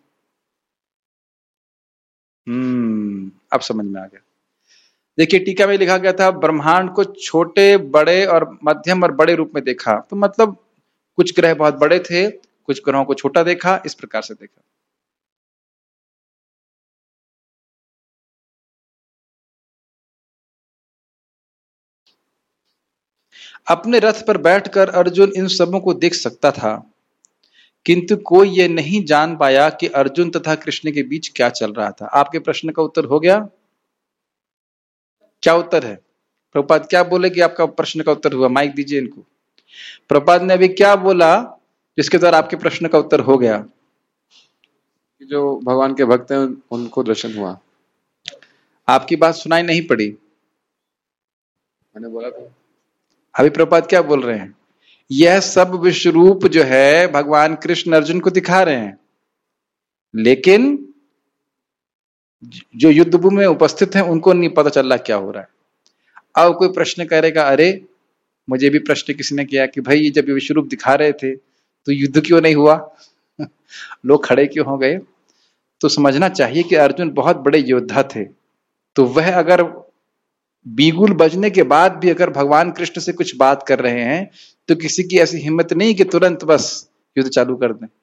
अब समझ में आ गया। देखिए टीका में लिखा गया था ब्रह्मांड को छोटे, बड़े और मध्यम और बड़े रूप में देखा, तो मतलब कुछ ग्रह बहुत बड़े थे, कुछ ग्रहों को छोटा देखा, इस प्रकार से देखा। अपने रथ पर बैठकर अर्जुन इन सबों को देख सकता था, किंतु कोई यह नहीं जान पाया कि अर्जुन तथा कृष्ण के बीच क्या चल रहा था। आपके प्रश्न का उत्तर हो गया? क्या उत्तर है? प्रभुपाद क्या बोले कि आपका प्रश्न का उत्तर हुआ? माइक दीजिए इनको। प्रभुपाद ने अभी क्या बोला जिसके द्वारा आपके प्रश्न का उत्तर हो गया? जो भगवान के भक्त हैं उनको दर्शन हुआ। आपकी बात सुनाई नहीं पड़ी, मैंने बोला था। अभी प्रभुपाद क्या बोल रहे हैं? यह सब विश्व रूप जो है भगवान कृष्ण अर्जुन को दिखा रहे हैं, लेकिन जो युद्ध भूमि में उपस्थित हैं उनको नहीं पता चल रहा क्या हो रहा है। अब कोई प्रश्न करेगा, अरे मुझे भी प्रश्न किसी ने किया कि भाई जब ये विश्व रूप दिखा रहे थे तो युद्ध क्यों नहीं हुआ? लोग खड़े क्यों हो गए? तो समझना चाहिए कि अर्जुन बहुत बड़े योद्धा थे, तो वह अगर बीगुल बजने के बाद भी अगर भगवान कृष्ण से कुछ बात कर रहे हैं तो किसी की ऐसी हिम्मत नहीं कि तुरंत बस युद्ध चालू कर दें।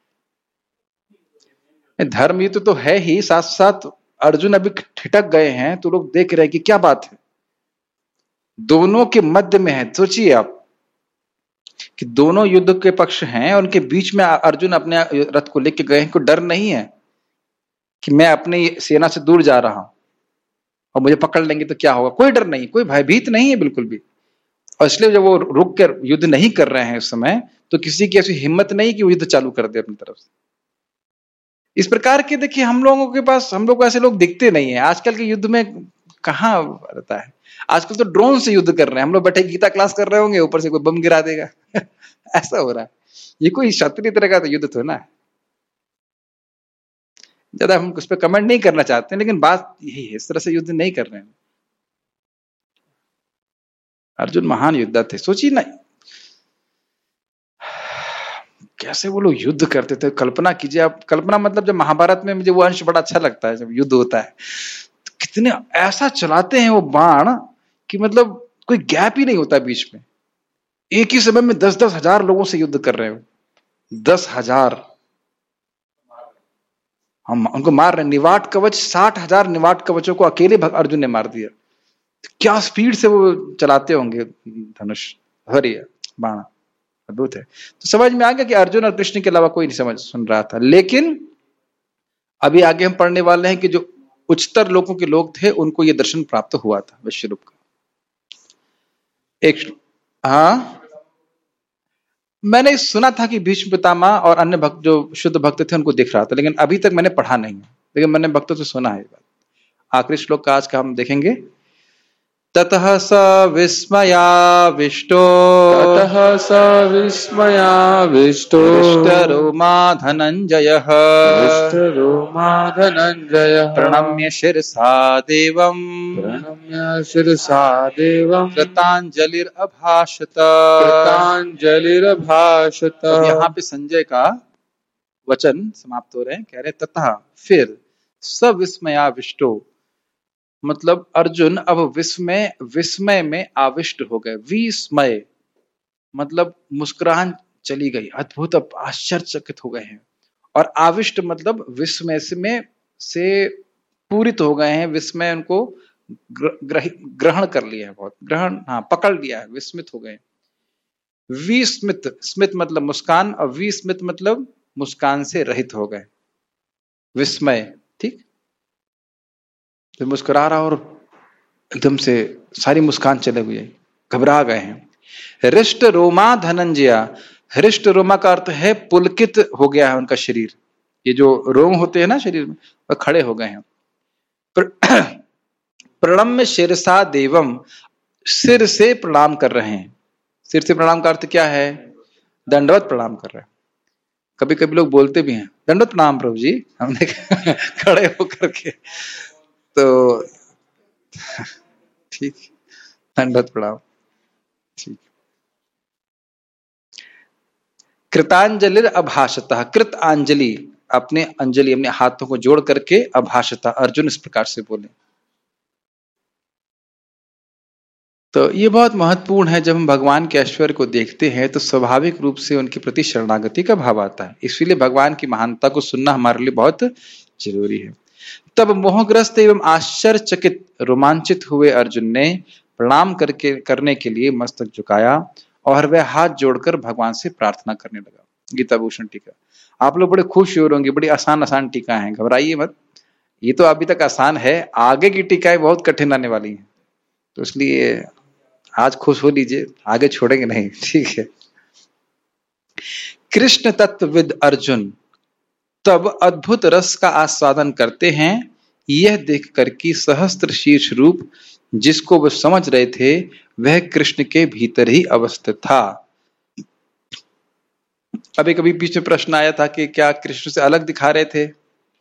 धर्म युद्ध तो है ही, साथ साथ अर्जुन अभी ठिठक गए हैं तो लोग देख रहे हैं कि क्या बात है, दोनों के मध्य में है। सोचिए आप कि दोनों युद्ध के पक्ष हैं और उनके बीच में अर्जुन अपने रथ को लेके गए हैं। कोई डर नहीं है कि मैं अपनी सेना से दूर जा रहा हूं और मुझे पकड़ लेंगे तो क्या होगा, कोई डर नहीं, कोई भयभीत नहीं है बिल्कुल भी। और इसलिए जब वो रुक कर युद्ध नहीं कर रहे हैं उस समय, तो किसी की ऐसी हिम्मत नहीं कि वो युद्ध चालू कर दे अपनी तरफ से। इस प्रकार के देखिए हम लोगों के पास, हम लोग को ऐसे लोग दिखते नहीं है। आजकल के युद्ध में कहाँ रहता है, आजकल तो ड्रोन से युद्ध कर रहे हैं। हम लोग बैठे गीता क्लास कर रहे होंगे, ऊपर से कोई बम गिरा देगा ऐसा हो रहा है। ये कोई क्षत्रिय तरह का तो युद्ध तो ना है। ज्यादा हम उस पर कमेंट नहीं करना चाहते, लेकिन बात यही है, इस तरह से युद्ध नहीं कर रहे हैं। अर्जुन महान योद्धा थे, सोचिए ना कैसे वो लोग युद्ध करते थे। कल्पना कीजिए आप, कल्पना मतलब जब महाभारत में मुझे वो अंश बड़ा अच्छा लगता है, जब युद्ध होता है तो कितने ऐसा चलाते हैं वो बाण कि मतलब कोई गैप ही नहीं होता बीच में। एक ही समय में 10-10 हजार लोगों से युद्ध कर रहे हो, 10,000 हम उनको मार रहे हैं। निवाट कवच 60,000 निवाट कवचों को अकेले अर्जुन ने मार दिया। तो क्या स्पीड से वो चलाते होंगे धनुष, हरी बाण, अद्भुत है। तो समझ में आ गया कि अर्जुन और कृष्ण के अलावा कोई नहीं समझ सुन रहा था। लेकिन अभी आगे हम पढ़ने वाले हैं कि जो उच्चतर लोगों के लोग थे उनको ये दर्शन प्राप्त हुआ था विश्वरूप का। एक हाँ, मैंने सुना था कि भीष्म पितामह और अन्य भक्त जो शुद्ध भक्त थे उनको दिख रहा था, लेकिन अभी तक मैंने पढ़ा नहीं है, लेकिन मैंने भक्तों से सुना है। आखिरी श्लोक का आज का हम देखेंगे। ततः स विस्मयाविष्टो ततः स विस्मयाविष्टो हृष्टरोमा धनञ्जयः हृष्टरोमा धनञ्जयः प्रणम्य शिरसा देवम् प्रणम्य शिरसा देवम् कृताञ्जलिरभाषत। कृताञ्जलिरभाषत। अब यहाँ पे संजय का वचन समाप्त हो रहे हैं, कह रहे ततः फिर सविस्मयाविष्टो, मतलब अर्जुन अब विस्मय में आविष्ट हो गए। विस्मय मतलब मुस्कुराहट चली गई, अद्भुत आश्चर्यचकित हो गए हैं। और आविष्ट मतलब विस्मय से पूरित हो गए हैं, विस्मय उनको ग्रहण कर लिया है, बहुत ग्रहण, हाँ पकड़ लिया है, विस्मित हो गए। विस्मित, स्मित मतलब मुस्कान, और विस्मित मतलब मुस्कान से रहित हो गए। विस्मय, ठीक, तो मुस्कुरा रहा और एकदम से सारी मुस्कान चले हुए, घबरा गए हैं। हृष्ट रोमा धनंजया, हृष्ट रोमा का अर्थ है पुलकित हो गया है उनका शरीर। ये जो रोम होते हैं ना शरीर में, वह खड़े हो गए हैं। प्रणम्य शिरसा देवम, सिर से प्रणाम कर रहे हैं। सिर से प्रणाम का अर्थ क्या है? दंडवत प्रणाम कर रहे हैं। कभी कभी लोग बोलते भी हैं दंडवत प्रणाम प्रभु जी, हमने खड़े होकर के, तो ठीक, दंडवत प्रणाम, ठीक। कृतांजलिर अभाषतः, कृत अंजलि, अपने अंजलि, अपने हाथों को जोड़ करके, अभाषतः अर्जुन इस प्रकार से बोले। तो ये बहुत महत्वपूर्ण है। जब हम भगवान के ऐश्वर्य को देखते हैं तो स्वाभाविक रूप से उनके प्रति शरणागति का भाव आता है। इसलिए भगवान की महानता को सुनना हमारे लिए बहुत जरूरी है। तब मोहग्रस्त एवं आश्चर्यचकित रोमांचित हुए अर्जुन ने प्रणाम करने के लिए मस्तक झुकाया और वह हाथ जोड़कर भगवान से प्रार्थना करने लगा। गीता भूषण टीका। आप लोग बड़े खुश हो होंगे, बड़ी आसान आसान टीका है, घबराइए मत। ये तो अभी तक आसान है, आगे की टीकाएं बहुत कठिन आने वाली हैं, तो इसलिए आज खुश हो लीजिए, आगे छोड़ेंगे नहीं, ठीक है। कृष्ण तत्वविद अर्जुन तब अद्भुत रस का आस्वादन करते हैं, यह देखकर कि सहस्त्र शीर्ष रूप जिसको वे समझ रहे थे वह कृष्ण के भीतर ही अवस्थित था। अभी कभी बीच में प्रश्न आया था कि क्या कृष्ण से अलग दिखा रहे थे,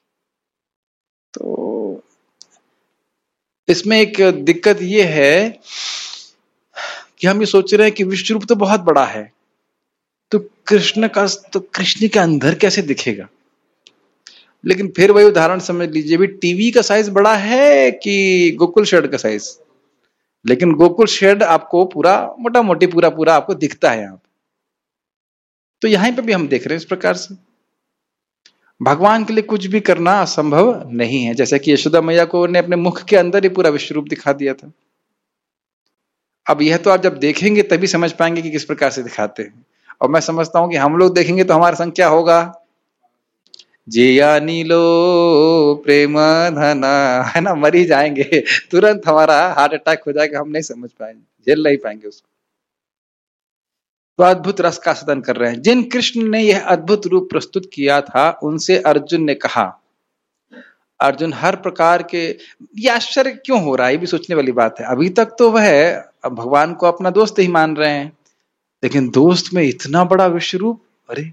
तो इसमें एक दिक्कत यह है कि हम ये सोच रहे हैं कि विश्व रूप तो बहुत बड़ा है, तो कृष्ण के अंदर कैसे दिखेगा। लेकिन फिर वही उदाहरण समझ लीजिए, भी टीवी का साइज बड़ा है कि गोकुल शेड का साइज, लेकिन गोकुल शेड आपको पूरा मोटा मोटी पूरा आपको दिखता है यहाँ। तो यहां पे भी हम देख रहे हैं इस प्रकार से भगवान के लिए कुछ भी करना असंभव नहीं है। जैसे कि यशोदा मैया को ने अपने मुख के अंदर ही पूरा विश्व रूप दिखा दिया था। अब यह तो आप जब देखेंगे तभी समझ पाएंगे कि किस प्रकार से दिखाते हैं। और मैं समझता हूं कि हम लोग देखेंगे तो हमारा संग क्या होगा, जिया नीलो प्रेम धना, है ना, मर ही जाएंगे, तुरंत हमारा हार्ट अटैक हो जाएगा, हम नहीं समझ पाएंगे, झेल नहीं पाएंगे उसको। तो अद्भुत रस का सदन कर रहे हैं। जिन कृष्ण ने यह अद्भुत रूप प्रस्तुत किया था उनसे अर्जुन ने कहा, अर्जुन हर प्रकार के, ये आश्चर्य क्यों हो रहा है, ये भी सोचने वाली बात है। अभी तक तो वह भगवान को अपना दोस्त ही मान रहे हैं, लेकिन दोस्त में इतना बड़ा विश्व रूप, अरे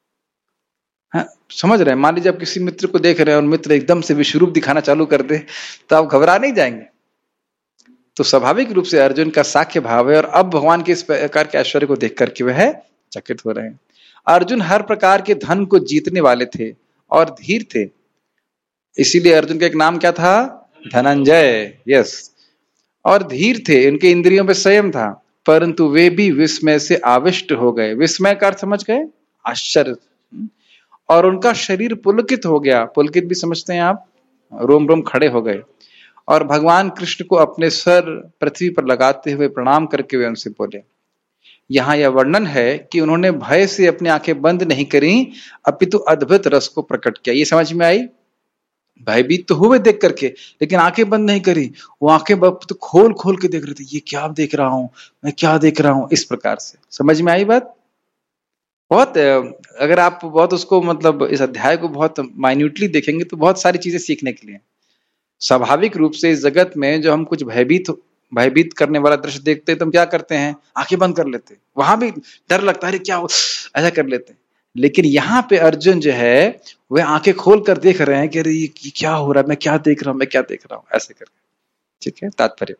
हाँ, समझ रहे हैं। मान लीजिए आप किसी मित्र को देख रहे हैं और मित्र एकदम से विश्व रूप दिखाना चालू कर दे, तो आप घबरा नहीं जाएंगे। तो स्वाभाविक रूप से अर्जुन का साख्य भाव है और अब भगवान के इस प्रकार के ऐश्वर्य को देख करके वह चकित हो रहे हैं। अर्जुन हर प्रकार के धन को जीतने वाले थे और धीर थे, इसीलिए अर्जुन का एक नाम क्या था, धनंजय। यस, और धीर थे, इनके इंद्रियों पे संयम था, परंतु वे भी विस्मय से आविष्ट हो गए। विस्मय का अर्थ समझ गए, आश्चर्य। और उनका शरीर पुलकित हो गया, पुलकित भी समझते हैं आप, रोम रोम खड़े हो गए। और भगवान कृष्ण को अपने सर पृथ्वी पर लगाते हुए प्रणाम करके वे उनसे बोले। यहाँ यह वर्णन है कि उन्होंने भय से अपनी आंखें बंद नहीं करी, अपितु अद्भुत रस को प्रकट किया। ये समझ में आई, भयभीत तो हुए देख करके, लेकिन आंखें बंद नहीं करी, वो आंखें तो खोल खोल के देख रहे थे, ये क्या देख रहा हूं मैं, क्या देख रहा हूं, इस प्रकार से। समझ में आई बात? बहुत, अगर आप बहुत उसको मतलब इस अध्याय को बहुत माइन्यूटली देखेंगे तो बहुत सारी चीजें सीखने के लिए। स्वाभाविक रूप से इस जगत में जो हम कुछ भयभीत करने वाला दृश्य देखते हैं तो हम क्या करते हैं, आंखें बंद कर लेते हैं। वहां भी डर लगता है, क्या ऐसा कर लेते हैं। लेकिन यहाँ पे अर्जुन जो है वह आंखें खोल कर देख रहे हैं कि अरे ये क्या हो रहा है, मैं क्या देख रहा हूं, मैं क्या देख रहा हूं, ऐसे करके। ठीक है, तात्पर्य,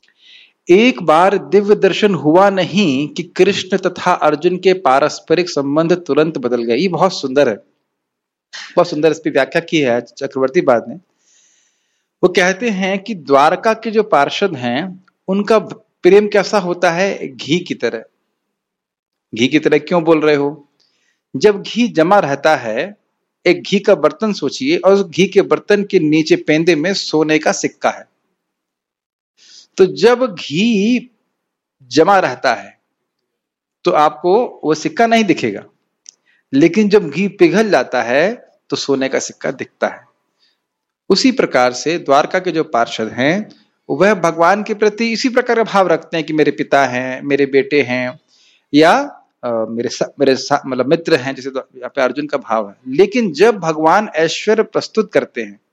एक बार दिव्य दर्शन हुआ नहीं कि कृष्ण तथा अर्जुन के पारस्परिक संबंध तुरंत बदल गए। ये बहुत सुंदर है, बहुत सुंदर इस पर व्याख्या की है चक्रवर्ती बाद ने। वो कहते हैं कि द्वारका के जो पार्षद हैं उनका प्रेम कैसा होता है, घी की तरह। घी की तरह क्यों बोल रहे हो? जब घी जमा रहता है, एक घी का बर्तन सोचिए और उस घी के बर्तन के नीचे पेंदे में सोने का सिक्का है। तो जब घी जमा रहता है तो आपको वो सिक्का नहीं दिखेगा, लेकिन जब घी पिघल जाता है तो सोने का सिक्का दिखता है। उसी प्रकार से द्वारका के जो पार्षद हैं वह भगवान के प्रति इसी प्रकार का भाव रखते हैं कि मेरे पिता हैं, मेरे बेटे हैं, या मेरे मतलब मित्र हैं, जैसे यहाँ पे अर्जुन का भाव है। लेकिन जब भगवान ऐश्वर्य प्रस्तुत करते हैं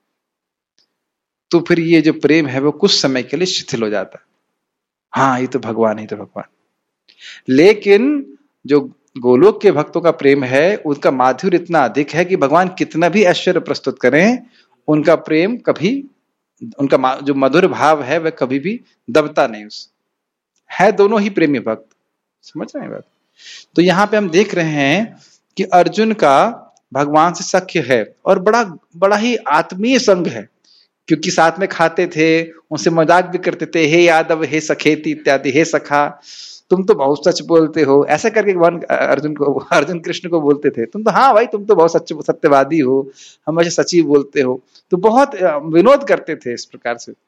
तो फिर ये जो प्रेम है वो कुछ समय के लिए शिथिल हो जाता है। हाँ, ये तो भगवान, ही तो भगवान। लेकिन जो गोलोक के भक्तों का प्रेम है उनका माधुर्य इतना अधिक है कि भगवान कितना भी ऐश्वर्य प्रस्तुत करें, उनका प्रेम कभी, उनका जो मधुर भाव है वह कभी भी दबता नहीं। उस है दोनों ही प्रेमी भक्त। समझ रहे हैं बात? तो यहाँ पे हम देख रहे हैं कि अर्जुन का भगवान से सख्य है और बड़ा ही आत्मीय संग है, क्योंकि साथ में खाते थे, उनसे मजाक भी करते थे, हे यादव, हे सखेती इत्यादि, हे सखा, तुम तो बहुत सच बोलते हो, ऐसा करके भगवान अर्जुन कृष्ण को बोलते थे। तुम तो, हाँ भाई, तुम तो बहुत सत्यवादी हो, हमेशा सच ही बोलते हो। तो बहुत विनोद करते थे इस प्रकार से।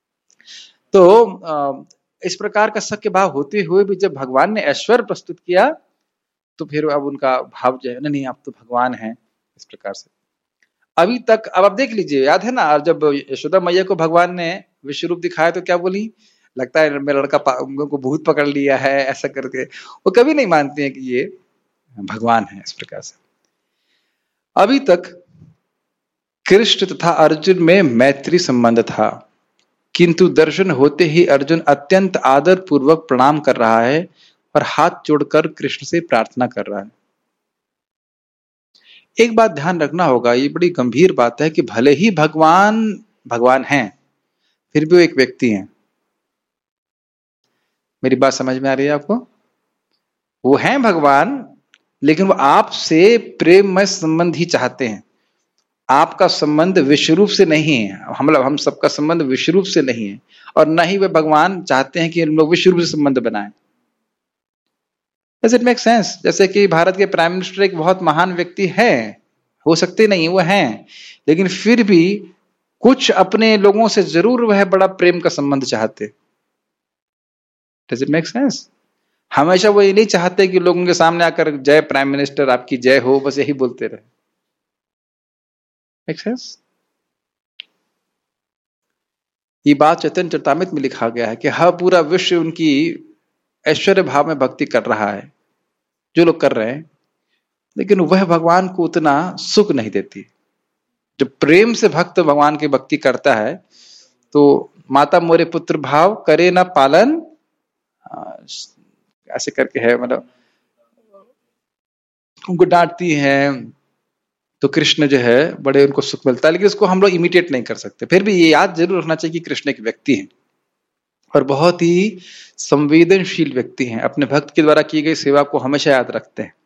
तो इस प्रकार का सख्य भाव होते हुए भी जब भगवान ने ऐश्वर्य प्रस्तुत किया तो फिर अब उनका भाव जो है, नहीं आप तो भगवान हैं, इस प्रकार से। अभी तक अब आप देख लीजिए, याद है ना, जब यशोदा मैया को भगवान ने विश्व रूप दिखाया तो क्या बोली, लगता है मेरा लड़का को भूत पकड़ लिया है, ऐसा करके। वो कभी नहीं मानते हैं कि ये भगवान है, इस प्रकार से। अभी तक कृष्ण तथा अर्जुन में मैत्री संबंध था, किंतु दर्शन होते ही अर्जुन अत्यंत आदर पूर्वक प्रणाम कर रहा है और हाथ जोड़कर कृष्ण से प्रार्थना कर रहा है। एक बात ध्यान रखना होगा, ये बड़ी गंभीर बात है कि भले ही भगवान हैं, फिर भी वो एक व्यक्ति हैं। मेरी बात समझ में आ रही है आपको? वो हैं भगवान, लेकिन वो आपसे प्रेममय संबंध ही चाहते हैं। आपका संबंध विश्वरूप से नहीं है, हम सबका संबंध विश्वरूप से नहीं है, और न ही वे भगवान चाहते हैं कि हम लोग विश्वरूप से संबंध बनाएं। Does it make sense? जैसे कि भारत के प्राइम मिनिस्टर एक बहुत महान व्यक्ति है, हो सकते नहीं, वो हैं, लेकिन फिर भी कुछ अपने लोगों से जरूर वह बड़ा प्रेम का संबंध चाहते। Does it make sense? हमेशा वो ये नहीं चाहते कि लोगों के सामने आकर जय प्राइम मिनिस्टर, आपकी जय हो, बस यही बोलते रहे। Make sense? ये बात चैतन्य चरितामृत में लिखा गया है कि हर पूरा विश्व उनकी ऐश्वर्य भाव में भक्ति कर रहा है, जो लोग कर रहे हैं, लेकिन वह भगवान को उतना सुख नहीं देती। जब प्रेम से भक्त भगवान की भक्ति करता है तो माता मोरे पुत्र भाव करे ना पालन, ऐसे करके है, मतलब उनको डांटती है तो कृष्ण जो है बड़े उनको सुख मिलता है, लेकिन उसको हम लोग इमिटेट नहीं कर सकते। फिर भी ये याद जरूर रखना चाहिए कि कृष्ण एक व्यक्ति है और बहुत ही संवेदनशील व्यक्ति हैं, अपने भक्त के द्वारा की गई सेवा को हमेशा याद रखते हैं।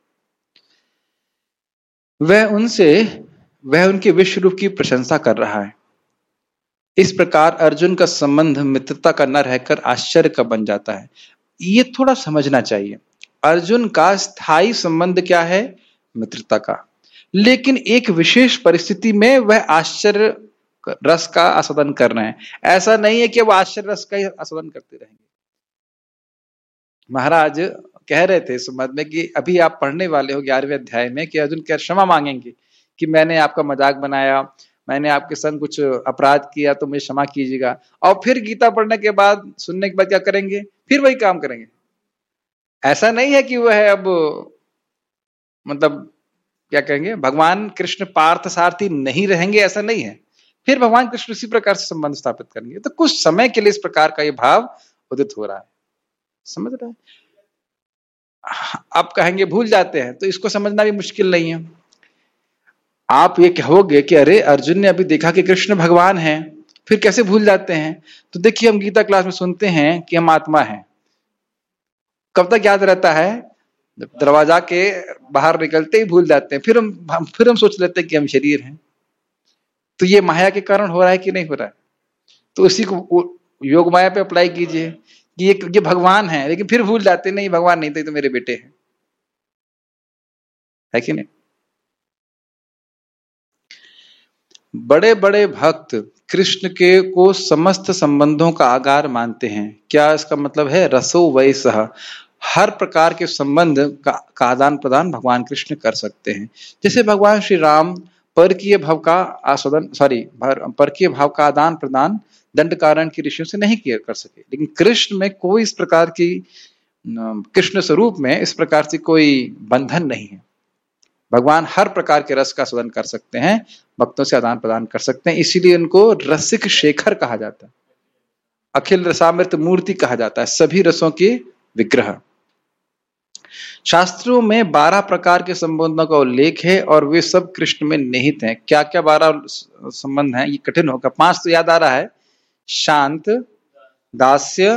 वह उनके विश्व रूप की प्रशंसा कर रहा है। इस प्रकार अर्जुन का संबंध मित्रता का न रहकर आश्चर्य का बन जाता है। ये थोड़ा समझना चाहिए। अर्जुन का स्थायी संबंध क्या है? मित्रता का। लेकिन एक विशेष परिस्थिति में वह आश्चर्य रस का आस्वादन कर रहे हैं। ऐसा नहीं है कि वो आश्चर्य रस का ही आस्वादन करते रहेंगे। महाराज कह रहे थे सुमद में कि अभी आप पढ़ने वाले हो 11वें अध्याय में कि अर्जुन क्या क्षमा मांगेंगे कि मैंने आपका मजाक बनाया, मैंने आपके संग कुछ अपराध किया तो मुझे क्षमा कीजिएगा। और फिर गीता पढ़ने के बाद, सुनने के बाद क्या करेंगे? फिर वही काम करेंगे। ऐसा नहीं है कि वह अब मतलब क्या कहेंगे, भगवान कृष्ण पार्थ सारथी नहीं रहेंगे, ऐसा नहीं है। फिर भगवान कृष्ण इसी प्रकार से संबंध स्थापित करेंगे। तो कुछ समय के लिए इस प्रकार का ये भाव उदित हो रहा है, समझ रहे हैं? आप कहेंगे भूल जाते हैं, तो इसको समझना भी मुश्किल नहीं है। आप ये कहोगे कि अरे अर्जुन ने अभी देखा कि कृष्ण भगवान हैं, फिर कैसे भूल जाते हैं? तो देखिए, हम गीता क्लास में सुनते हैं कि हम आत्मा हैं। कब तक याद रहता है? जब दरवाजा के बाहर निकलते ही भूल जाते हैं। फिर हम सोच लेते हैं कि हम शरीर हैं। तो ये माया के कारण हो रहा है कि नहीं हो रहा है? तो इसी को योग माया पे अप्लाई कीजिए कि ये भगवान है, लेकिन फिर भूल जाते नहीं, भगवान नहीं थे तो मेरे बेटे हैं, है कि नहीं? बड़े बड़े भक्त कृष्ण के को समस्त संबंधों का आधार मानते हैं। क्या इसका मतलब है? रसो वैसह, हर प्रकार के संबंध का आदान प्रदान भगवान कृष्ण कर सकते हैं। जैसे भगवान श्री राम परकीय भाव का परकीय भाव का आदान प्रदान दंड कारण की ऋषियों से नहीं कर सके, लेकिन कृष्ण में कोई इस प्रकार की, कृष्ण स्वरूप में इस प्रकार से कोई बंधन नहीं है। भगवान हर प्रकार के रस का आस्वादन कर सकते हैं, भक्तों से आदान प्रदान कर सकते हैं। इसीलिए उनको रसिक शेखर कहा जाता है, अखिल रसामृत मूर्ति कहा जाता है, सभी रसों की विग्रह। शास्त्रों में 12 प्रकार के संबंधों का उल्लेख है और वे सब कृष्ण में निहित हैं। क्या क्या 12 संबंध हैं? ये कठिन होगा। 5 तो याद आ रहा है, शांत, दास्य,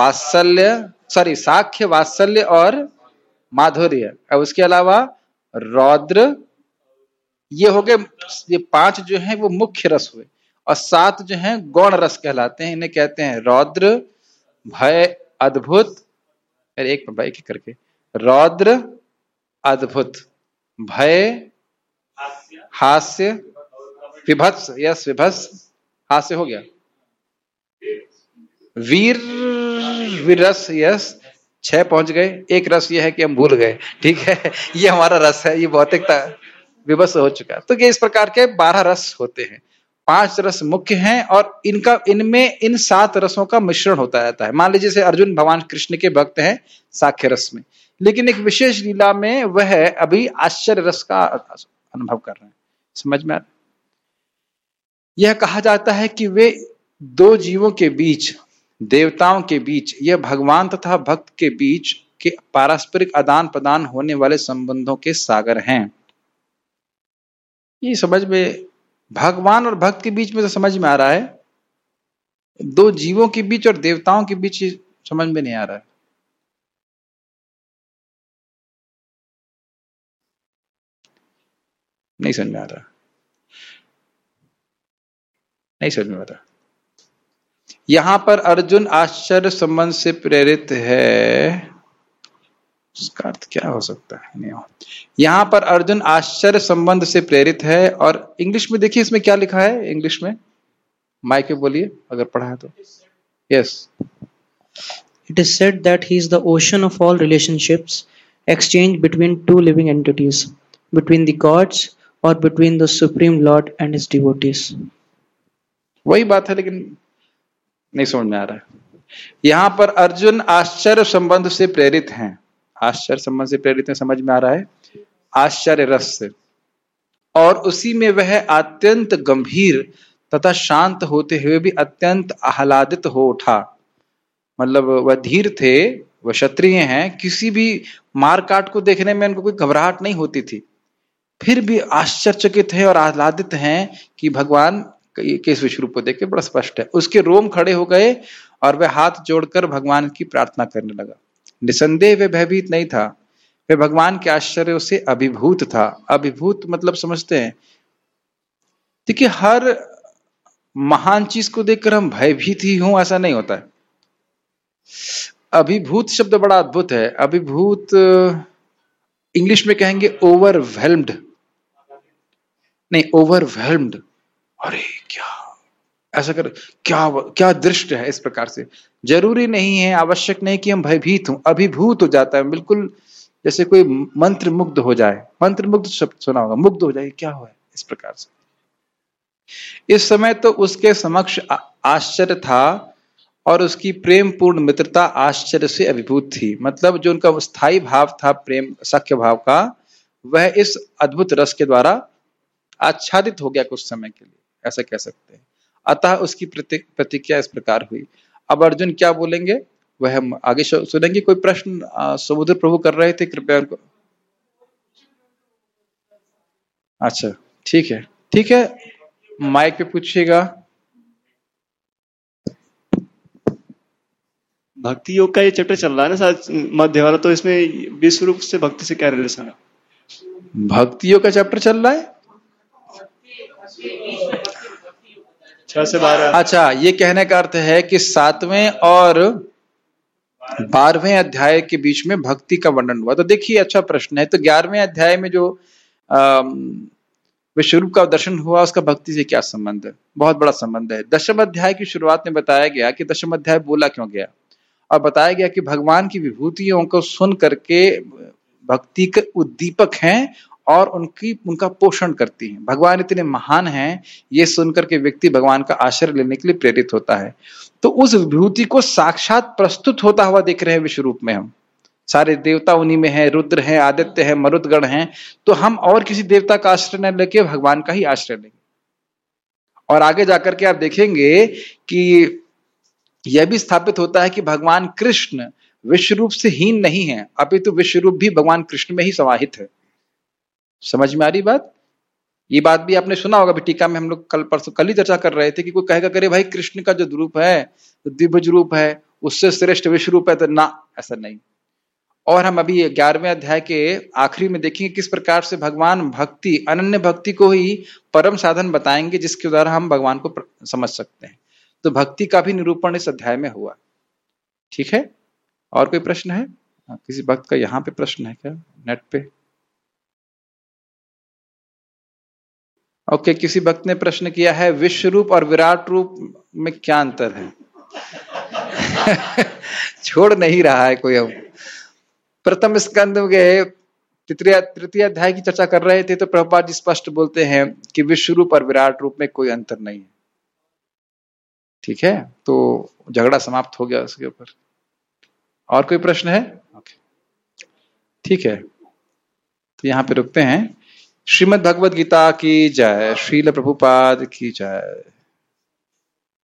साख्य, वात्सल्य और माधुर्य। और उसके अलावा रौद्र, ये हो गए। ये 5 जो हैं वो मुख्य रस हुए, और 7 जो हैं गौण रस कहलाते हैं। इन्हें कहते हैं रौद्र, भय, अद्भुत, एक करके, रौद्र, अद्भुत, भय, हास्य, विभत्स, यस विभत्स, हास्य हो गया, वीर, विरस, यस 6 पहुंच गए। एक रस ये है कि हम भूल गए, ठीक है, ये हमारा रस है, ये भौतिकता विवश हो चुका है। तो ये इस प्रकार के 12 रस होते हैं। 5 रस मुख्य हैं और इनमें इन 7 रसों का मिश्रण होता रहता है। मान लीजिए जैसे अर्जुन भगवान कृष्ण के भक्त हैं साख्य रस में, लेकिन एक विशेष लीला में वह अभी आश्चर्य रस का अनुभव कर रहे हैं। समझ में आ रहा है? यह कहा जाता है कि वे 2 जीवों के बीच, देवताओं के बीच, यह भगवान तथा भक्त के बीच के पारस्परिक आदान प्रदान होने वाले संबंधों के सागर हैं। ये समझ में, भगवान और भक्त के बीच में तो समझ में आ रहा है, 2 जीवों के बीच और देवताओं के बीच समझ में नहीं आ रहा है। नहीं समझ में आ रहा, नहीं समझ में आ रहा। यहां पर अर्जुन आश्चर्य संबंध से प्रेरित है, उसका अर्थ क्या हो सकता है? नहीं, यहां पर अर्जुन आश्चर्य संबंध से प्रेरित है। और इंग्लिश में देखिए इसमें क्या लिखा है, इंग्लिश में माइक पे बोलिए अगर पढ़ा है तो। Yes, It is said that he is the ocean of all relationships exchanged between 2 living entities, between the gods or between the Supreme Lord and his devotees. वही बात है, लेकिन नहीं समझ में आ रहा है। यहां पर अर्जुन आश्चर्य संबंध से प्रेरित हैं। आश्चर्य संबंध से प्रेरित है, समझ में आ रहा है, आश्चर्य रस से। और उसी में वह अत्यंत गंभीर तथा शांत होते हुए भी अत्यंत आह्लादित हो उठा। मतलब वह धीर थे, वह क्षत्रिय हैं, किसी भी मारकाट को देखने में उनको कोई घबराहट नहीं होती थी, फिर भी आश्चर्यचकित है और आह्लादित हैं कि भगवान के इस विश्व रूप को देख के बड़ा स्पष्ट है। उसके रोम खड़े हो गए और वह हाथ जोड़कर भगवान की प्रार्थना करने लगा। निसंदेह वह भयभीत नहीं था, वह भगवान के आश्चर्य से अभिभूत था। अभिभूत मतलब समझते हैं, देखिए हर महान चीज को देखकर हम भयभीत ही हों ऐसा नहीं होता है। अभिभूत शब्द बड़ा अद्भुत है। अभिभूत इंग्लिश में कहेंगे ओवरवेल्म्ड, नहीं ओवरवेल्म्ड। अरे क्या ऐसा कर, क्या क्या दृष्ट है, इस प्रकार से। जरूरी नहीं है, आवश्यक नहीं कि हम भयभीत हों, अभिभूत हो जाता है, बिल्कुल जैसे कोई मंत्र मुग्ध हो जाए। मंत्र मुग्ध शब्द सुना होगा, मुग्ध हो जाए, क्या हुआ है, इस प्रकार से। इस समय तो उसके समक्ष आश्चर्य था और उसकी प्रेम पूर्ण मित्रता आश्चर्य से अभिभूत थी। मतलब जो उनका स्थायी भाव था, प्रेम सख्य भाव का, वह इस अद्भुत रस के द्वारा आच्छादित हो गया कुछ समय के लिए, ऐसा कह सकते हैं। अतः उसकी प्रतिक्रिया इस प्रकार हुई। अब अर्जुन क्या बोलेंगे वह हम आगे सुनेंगे। कोई प्रश्न समुद्र प्रभु कर रहे थे, कृपया उनको। अच्छा ठीक है, ठीक है, माइक पे पूछिएगा। भक्ति योग का ये चैप्टर चल रहा है ना शायद मध्य वाला, तो इसमें विश्व रूप से भक्ति से क्या रिलेशन है? भक्ति योग का चैप्टर चल रहा है 6 से 12। अच्छा, ये कहने का अर्थ है कि 7वें और 12वें अध्याय के बीच में भक्ति का वर्णन हुआ। तो देखिए अच्छा प्रश्न है। तो 11वें अध्याय में जो विश्वरूप का दर्शन हुआ, उसका भक्ति से क्या संबंध है? बहुत बड़ा संबंध है। 10वें अध्याय की शुरुआत में बताया गया कि 10वां अध्याय बोला क्यों गया, और बताया गया कि भगवान की विभूतियों को सुन करके भक्ति के उद्दीपक हैं और उनका पोषण करती हैं। भगवान इतने महान हैं, ये सुनकर के व्यक्ति भगवान का आश्रय लेने के लिए प्रेरित होता है। तो उस विभूति को साक्षात प्रस्तुत होता हुआ देख रहे हैं विश्व रूप में। हम सारे देवता उन्हीं में हैं, रुद्र हैं, आदित्य हैं, मरुदगण हैं। तो हम और किसी देवता का आश्रय न लेके भगवान का ही आश्रय लेंगे। और आगे जाकर के आप देखेंगे कि यह भी स्थापित होता है कि भगवान कृष्ण विश्व रूप से हीन नहीं है, अपितु विश्व रूप भी भगवान कृष्ण में ही समाहित है। समझ में आ रही बात? ये बात भी आपने सुना होगा, टीका में हम लोग कल ही चर्चा कर रहे थे कि कोई कहेगा करे भाई कृष्ण का जो रूप है दिव्य रूप है, उससे श्रेष्ठ विश्व रूप है, तो ना, ऐसा नहीं। और हम अभी 11वें अध्याय के आखिरी में देखेंगे किस प्रकार से भगवान भक्ति, अनन्य भक्ति को ही परम साधन बताएंगे, जिसके द्वारा हम भगवान को समझ सकते हैं। तो भक्ति का भी निरूपण इस अध्याय में हुआ। ठीक है, और कोई प्रश्न है? किसी भक्त का यहाँ पे प्रश्न है क्या नेट पे? ओके, किसी भक्त ने प्रश्न किया है, विश्व रूप और विराट रूप में क्या अंतर है? छोड़ नहीं रहा है कोई। हम प्रथम स्कंद के तृतीय अध्याय की चर्चा कर रहे थे, तो प्रभुपाद जी स्पष्ट बोलते हैं कि विश्व रूप और विराट रूप में कोई अंतर नहीं है। ठीक है, तो झगड़ा समाप्त हो गया उसके ऊपर। और कोई प्रश्न है? ओके, ठीक है, तो यहाँ पे रुकते हैं। श्रीमद् भगवद गीता की जय, श्रील प्रभुपाद की जय।